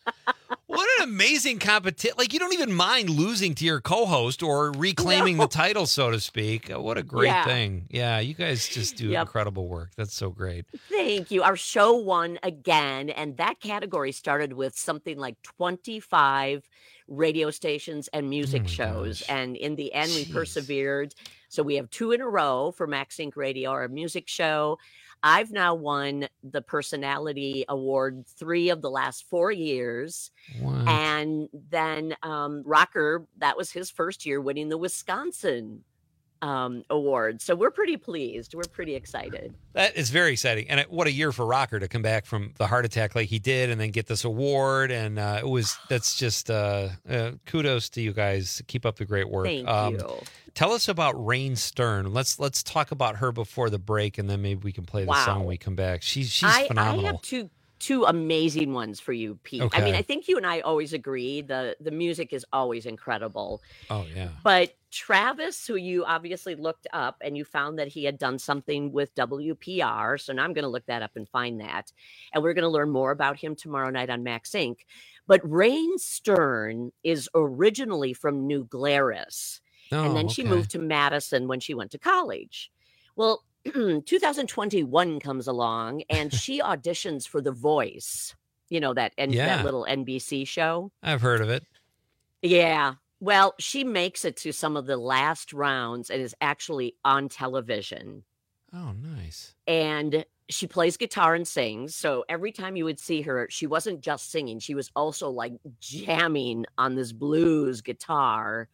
what an amazing competition! Like, you don't even mind losing to your co-host or reclaiming No. the title, so to speak. Uh, What a great Yeah. thing! Yeah, you guys just do Yep. incredible work. That's so great. Thank you. Our show won again, and that category started with something like twenty-five radio stations and music Oh my shows. gosh. And in the end, we Jeez. persevered. So we have two in a row for Max Inc Radio, our music show. I've now won the Personality Award three of the last four years. What? And then um, Rocker, that was his first year winning the Wisconsin um, award. So we're pretty pleased. We're pretty excited. That is very exciting. And it, what a year for Rocker to come back from the heart attack like he did and then get this award. And uh, it was, that's just uh, uh, kudos to you guys. Keep up the great work. Thank Um, you. Tell us about Rain Stern. Let's let's talk about her before the break, and then maybe we can play the song Wow. when we come back. She's she's I, phenomenal. I have two two amazing ones for you, Pete. I mean, Okay. I think you and I always agree the the music is always incredible. Oh yeah. But Travis, who you obviously looked up and you found that he had done something with W P R. So now I'm going to look that up and find that. And we're going to learn more about him tomorrow night on Max Inc. But Rain Stern is originally from New Glarus. and Oh, then she okay. moved to Madison when she went to college. Well, two thousand twenty-one comes along and she auditions for The Voice, you know, that, N- Yeah. that little N B C show. I've heard of it. Yeah. Well, she makes it to some of the last rounds and is actually on television. Oh, nice. And she plays guitar and sings. So every time you would see her, she wasn't just singing, she was also like jamming on this blues guitar.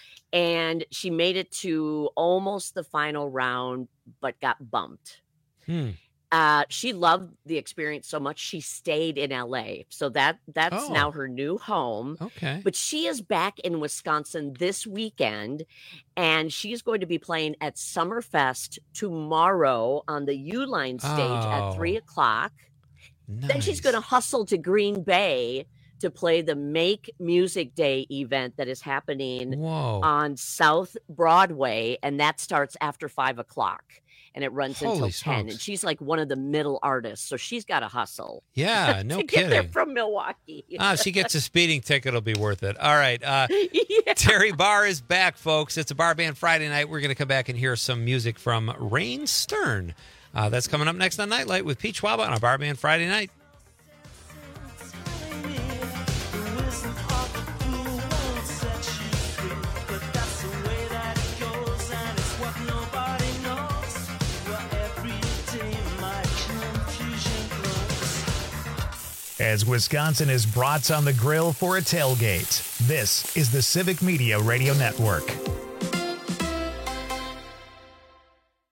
And she made it to almost the final round, but got bumped. Hmm. Uh, she loved the experience so much she stayed in L A. So that that's Oh. now her new home. Okay. But she is back in Wisconsin this weekend, and she's going to be playing at Summerfest tomorrow on the U-Line stage Oh. at three o'clock. Then she's going to hustle to Green Bay to play the Make Music Day event that is happening Whoa. on South Broadway, and that starts after five o'clock. And it runs Holy until ten. smokes. And she's like one of the middle artists, so she's got to hustle. Yeah, no to get there kidding. from Milwaukee. Ah, if she gets a speeding ticket, it'll be worth it. All right. Uh, Terry Barr is back, folks. It's a Bar Band Friday night. We're going to come back and hear some music from Rain Stern. Uh, that's coming up next on Nightlight with Pete Schwaba on a Bar Band Friday night. As Wisconsin is brats on the grill for a tailgate, this is the Civic Media Radio Network.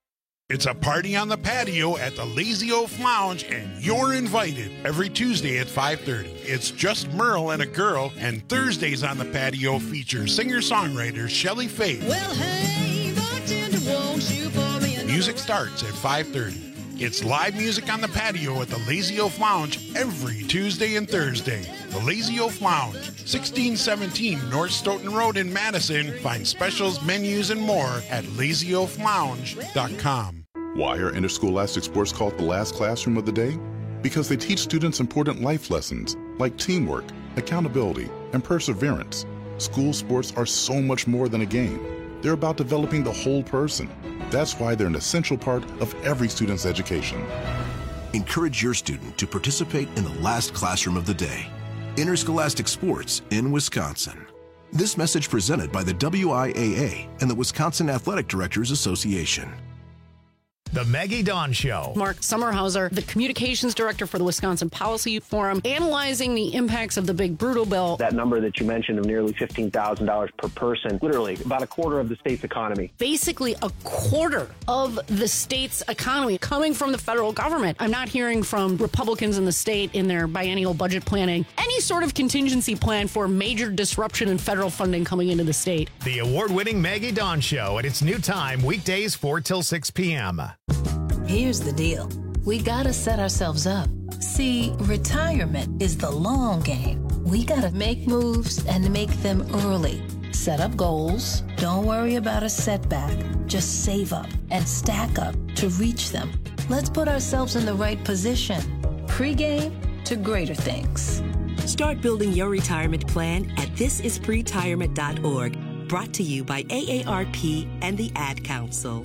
It's a party on the patio at the Lazy Oaf Lounge, and you're invited every Tuesday at five thirty. It's just Merle and a girl, and Thursdays on the patio feature singer-songwriter Shelley Faith. Well, hey, bartender, won't you pour me another Music starts at five thirty. It's live music on the patio at the Lazy Oaf Lounge every Tuesday and Thursday. The Lazy Oaf Lounge, sixteen seventeen North Stoughton Road in Madison. Find specials, menus, and more at lazy oaf lounge dot com. Why are interscholastic sports called the last classroom of the day? Because they teach students important life lessons like teamwork, accountability, and perseverance. School sports are so much more than a game. They're about developing the whole person. That's why they're an essential part of every student's education. Encourage your student to participate in the last classroom of the day. Interscholastic sports in Wisconsin. This message presented by the W I A A and the Wisconsin Athletic Directors Association. The Maggie Dawn Show. Mark Sommerhauser, the communications director for the Wisconsin Policy Forum, analyzing the impacts of the big brutal bill. That number that you mentioned of nearly fifteen thousand dollars per person, literally about a quarter of the state's economy. Basically a quarter of the state's economy coming from the federal government. I'm not hearing from Republicans in the state in their biennial budget planning any sort of contingency plan for major disruption in federal funding coming into the state. The award-winning Maggie Dawn Show at its new time, weekdays four till six p.m. Here's the deal. We gotta set ourselves up. See, retirement is the long game. We gotta make moves and make them early. Set up goals. Don't worry about a setback. Just save up and stack up to reach them. Let's put ourselves in the right position. Pre-game to greater things. Start building your retirement plan at this is pretirement dot org. Brought to you by A A R P and the Ad Council.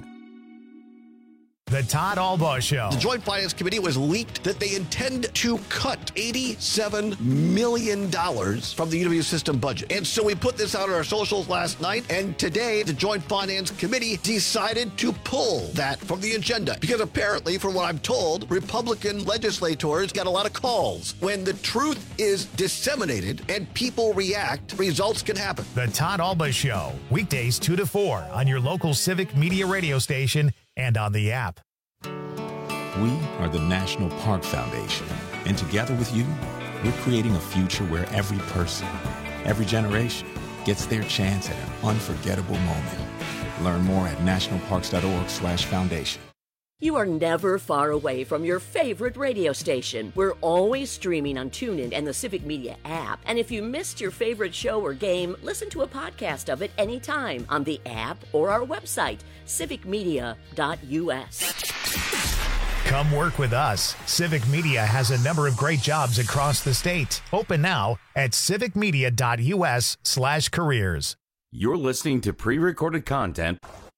The Todd Albaugh Show. The Joint Finance Committee was leaked that they intend to cut eighty-seven million dollars from the U W system budget. And so we put this out on our socials last night, and today the Joint Finance Committee decided to pull that from the agenda. Because apparently, from what I'm told, Republican legislators got a lot of calls. When the truth is disseminated and people react, results can happen. The Todd Albaugh Show. Weekdays two to four on your local Civic Media radio station and on the app. We are the National Park Foundation, and together with you, we're creating a future where every person, every generation gets their chance at an unforgettable moment. Learn more at national parks dot org slash foundation. You are never far away from your favorite radio station. We're always streaming on TuneIn and the Civic Media app. And if you missed your favorite show or game, listen to a podcast of it anytime on the app or our website, civic media dot u s. Come work with us. Civic Media has a number of great jobs across the state. Open now at civic media dot u s slash careers. You're listening to pre-recorded content.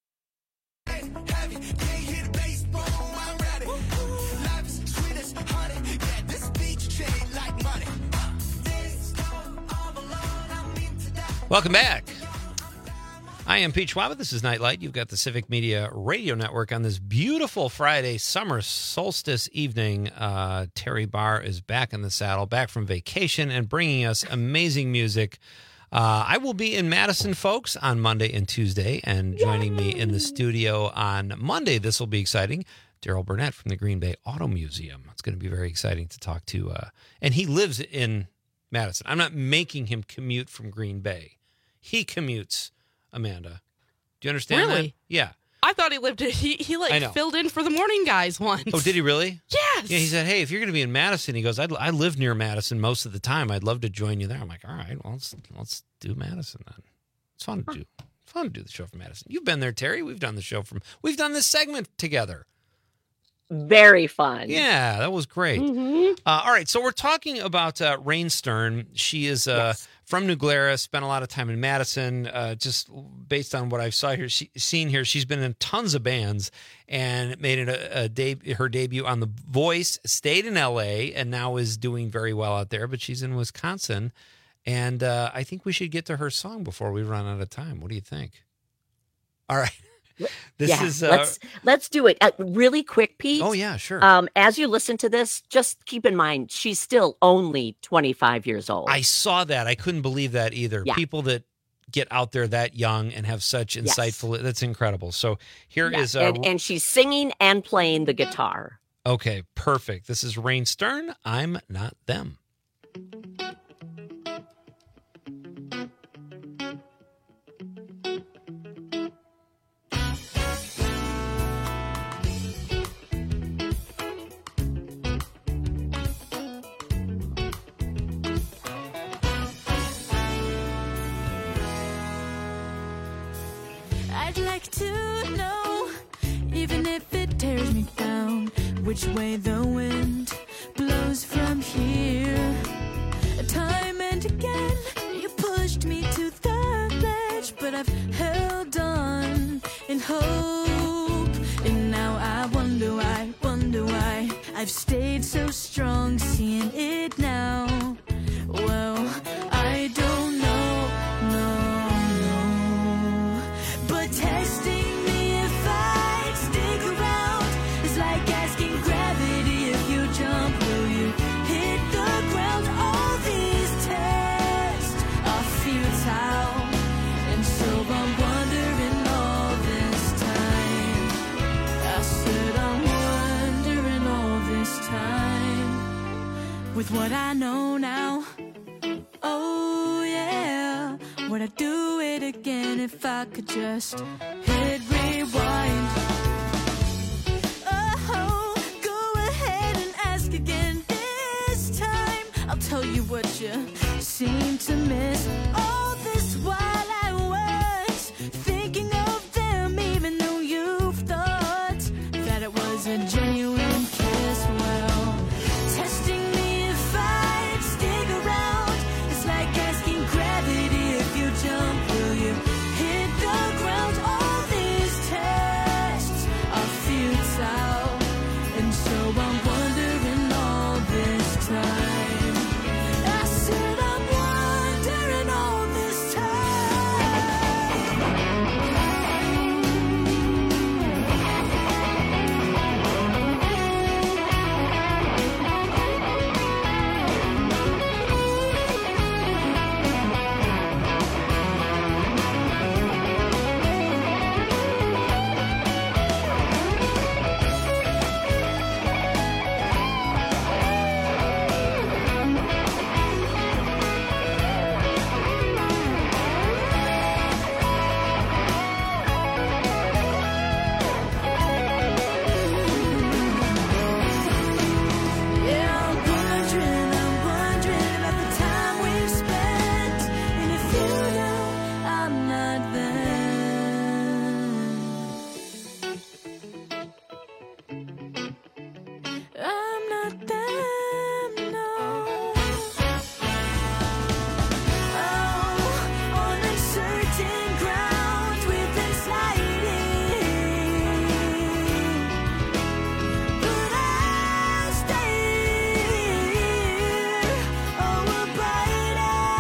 Welcome back. I am Pete Schwab. This is Nightlight. You've got the Civic Media Radio Network on this beautiful Friday summer solstice evening. Uh, Terry Barr is back in the saddle, back from vacation, and bringing us amazing music. Uh, I will be in Madison, folks, on Monday and Tuesday, and joining me in the studio on Monday, this will be exciting, Daryl Burnett from the Green Bay Auto Museum. It's going to be very exciting to talk to. Uh, and he lives in Madison. I'm not making him commute from Green Bay. He commutes, Amanda. Do you understand Really? that? Yeah. I thought he lived. He he I like know. filled in for the morning guys once. Oh, did he really? Yes. Yeah, he said, hey, if you're going to be in Madison, he goes, I'd, I live near Madison most of the time. I'd love to join you there. I'm like, all right, well, let's, let's do Madison then. It's fun to do. Fun to do the show from Madison. You've been there, Terry. We've done the show from, we've done this segment together. Very fun. Yeah, that was great. Mm-hmm. Uh, all right, so we're talking about uh, Rain Stern. She is uh, Yes. from New Glarus, spent a lot of time in Madison. Uh, just based on what I've saw here, she, seen here, she's been in tons of bands and made it a, a de- her debut on The Voice. Stayed in L A and now is doing very well out there. But she's in Wisconsin, and uh, I think we should get to her song before we run out of time. What do you think? All right. This yeah, is uh, let's let's do it uh, really quick, Pete. Oh yeah, sure. Um, as you listen to this, just keep in mind she's still only twenty-five years old. I saw that. I couldn't believe that either. Yeah. People that get out there that young and have such insightful. Yes. That's incredible. So here yeah. is, uh, and, and she's singing and playing the guitar. Okay, perfect. This is Rain Stern. I'm Not Them. I'd like to know, even if it tears me down, which way the wind blows from here. Time and again, you pushed me to the ledge, but I've held on in hope. And now I wonder why, wonder why I've stayed so strong, seeing it now. Well, I don't know, no, no. But testing me if I'd stick around is like asking gravity if you jump, will you hit the ground? All these tests are futile, and so I'm wondering all this time. I said I'm wondering all this time. With what I know now, oh yeah, would I do it again if I could just hit rewind? Oh, go ahead and ask again this time. I'll tell you what you seem to miss. All this while I was thinking of them, even though you thought that it was a genuine kiss. Well, testing me if I'd stick around is like asking gravity if you jump, will you hit the ground? All these tests are futile, and so I'm wondering all this time. I said I'm wondering all this Yeah, I'm wondering, I'm wondering about the time we've spent. And if you know I'm not them, I'm not them, no. Oh, on uncertain ground we've been sliding, but I'll stay here. Oh, abiding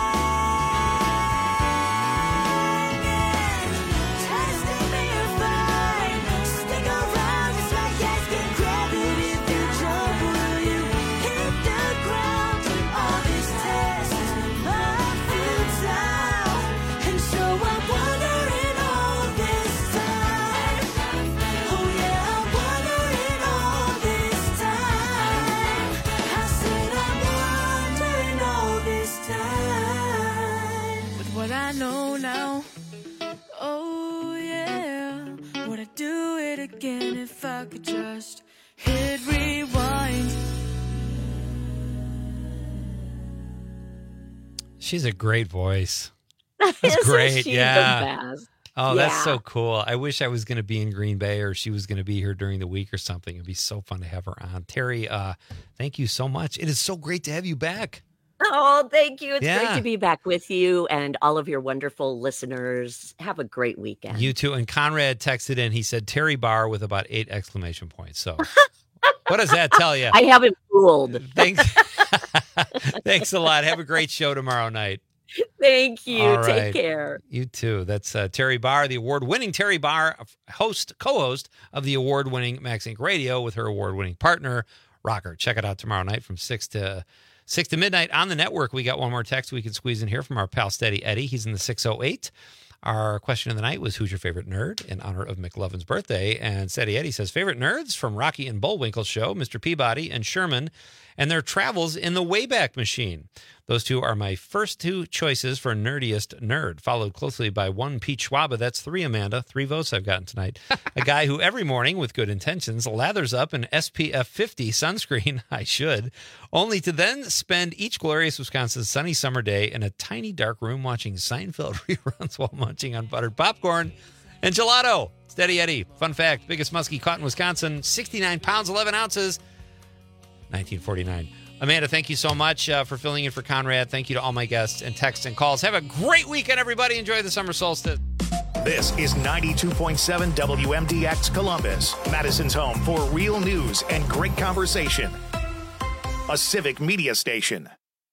and testing me if I stick around. It's like asking gravity if you jump, will you hit the ground? All these tests are futile, and so I'm wondering all this time. Oh yeah, I'm wondering all this time. I said I'm wondering all this time. With what I know now, oh yeah, would I do it again if I could just hit rewind? She's a great voice. That's Isn't great. she Yeah. the best? Oh, that's Yeah. so cool. I wish I was going to be in Green Bay or she was going to be here during the week or something. It'd be so fun to have her on. Terry, uh, thank you so much. It is so great to have you back. Oh, thank you. It's Yeah. great to be back with you and all of your wonderful listeners. Have a great weekend. You too. And Conrad texted in. He said Terry Barr with about eight exclamation points. So what does that tell you? I have him fooled. Thanks. Thanks a lot. Have a great show tomorrow night. Thank you. All Take right. care. You too. That's uh, Terry Barr, the award-winning Terry Barr, host, co-host of the award-winning Max Inc Radio with her award-winning partner, Rocker. Check it out tomorrow night from six to six to midnight on the network. We got one more text we can squeeze in here from our pal Steady Eddie. He's in the six oh eight. Our question of the night was, who's your favorite nerd, in honor of McLovin's birthday? And Steady Eddie says, favorite nerds from Rocky and Bullwinkle Show, Mister Peabody and Sherman, and their travels in the Wayback Machine. Those two are my first two choices for nerdiest nerd, followed closely by one Pete Schwaba. That's three, Amanda. Three votes I've gotten tonight. A guy who every morning, with good intentions, lathers up an S P F fifty sunscreen, I should, only to then spend each glorious Wisconsin sunny summer day in a tiny dark room watching Seinfeld reruns while munching on buttered popcorn and gelato. Steady Eddie. Fun fact, biggest muskie caught in Wisconsin, sixty-nine pounds, eleven ounces, nineteen forty-nine. Amanda, thank you so much uh, for filling in for Conrad. Thank you to all my guests and texts and calls. Have a great weekend, everybody. Enjoy the summer solstice. This is ninety-two point seven W M D X Columbus, Madison's home for real news and great conversation. A civic media station.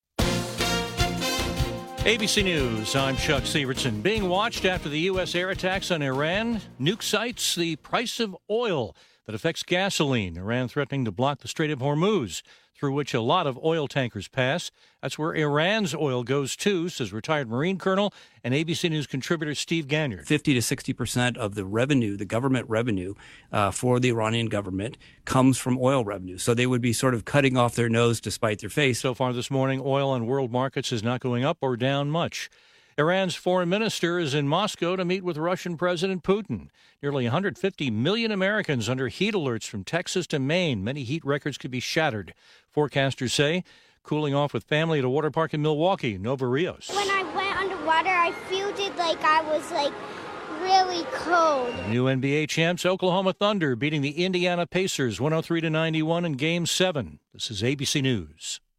A B C News, I'm Chuck Severson. Being watched after the U S air attacks on Iran, nuke sites the price of oil that affects gasoline. Iran threatening to block the Strait of Hormuz, through which a lot of oil tankers pass. That's where Iran's oil goes to, says retired Marine Colonel and A B C News contributor Steve Ganyard. fifty to sixty percent of the revenue, the government revenue uh, for the Iranian government comes from oil revenue. So they would be sort of cutting off their nose to spite their face. So far this morning, oil on world markets is not going up or down much. Iran's foreign minister is in Moscow to meet with Russian President Putin. Nearly one hundred fifty million Americans under heat alerts from Texas to Maine. Many heat records could be shattered. Forecasters say cooling off with family at a water park in Milwaukee. Nova Rios. When I went underwater, I felt it like I was like really cold. New N B A champs Oklahoma Thunder beating the Indiana Pacers one oh three to ninety-one in Game seven. This is A B C News.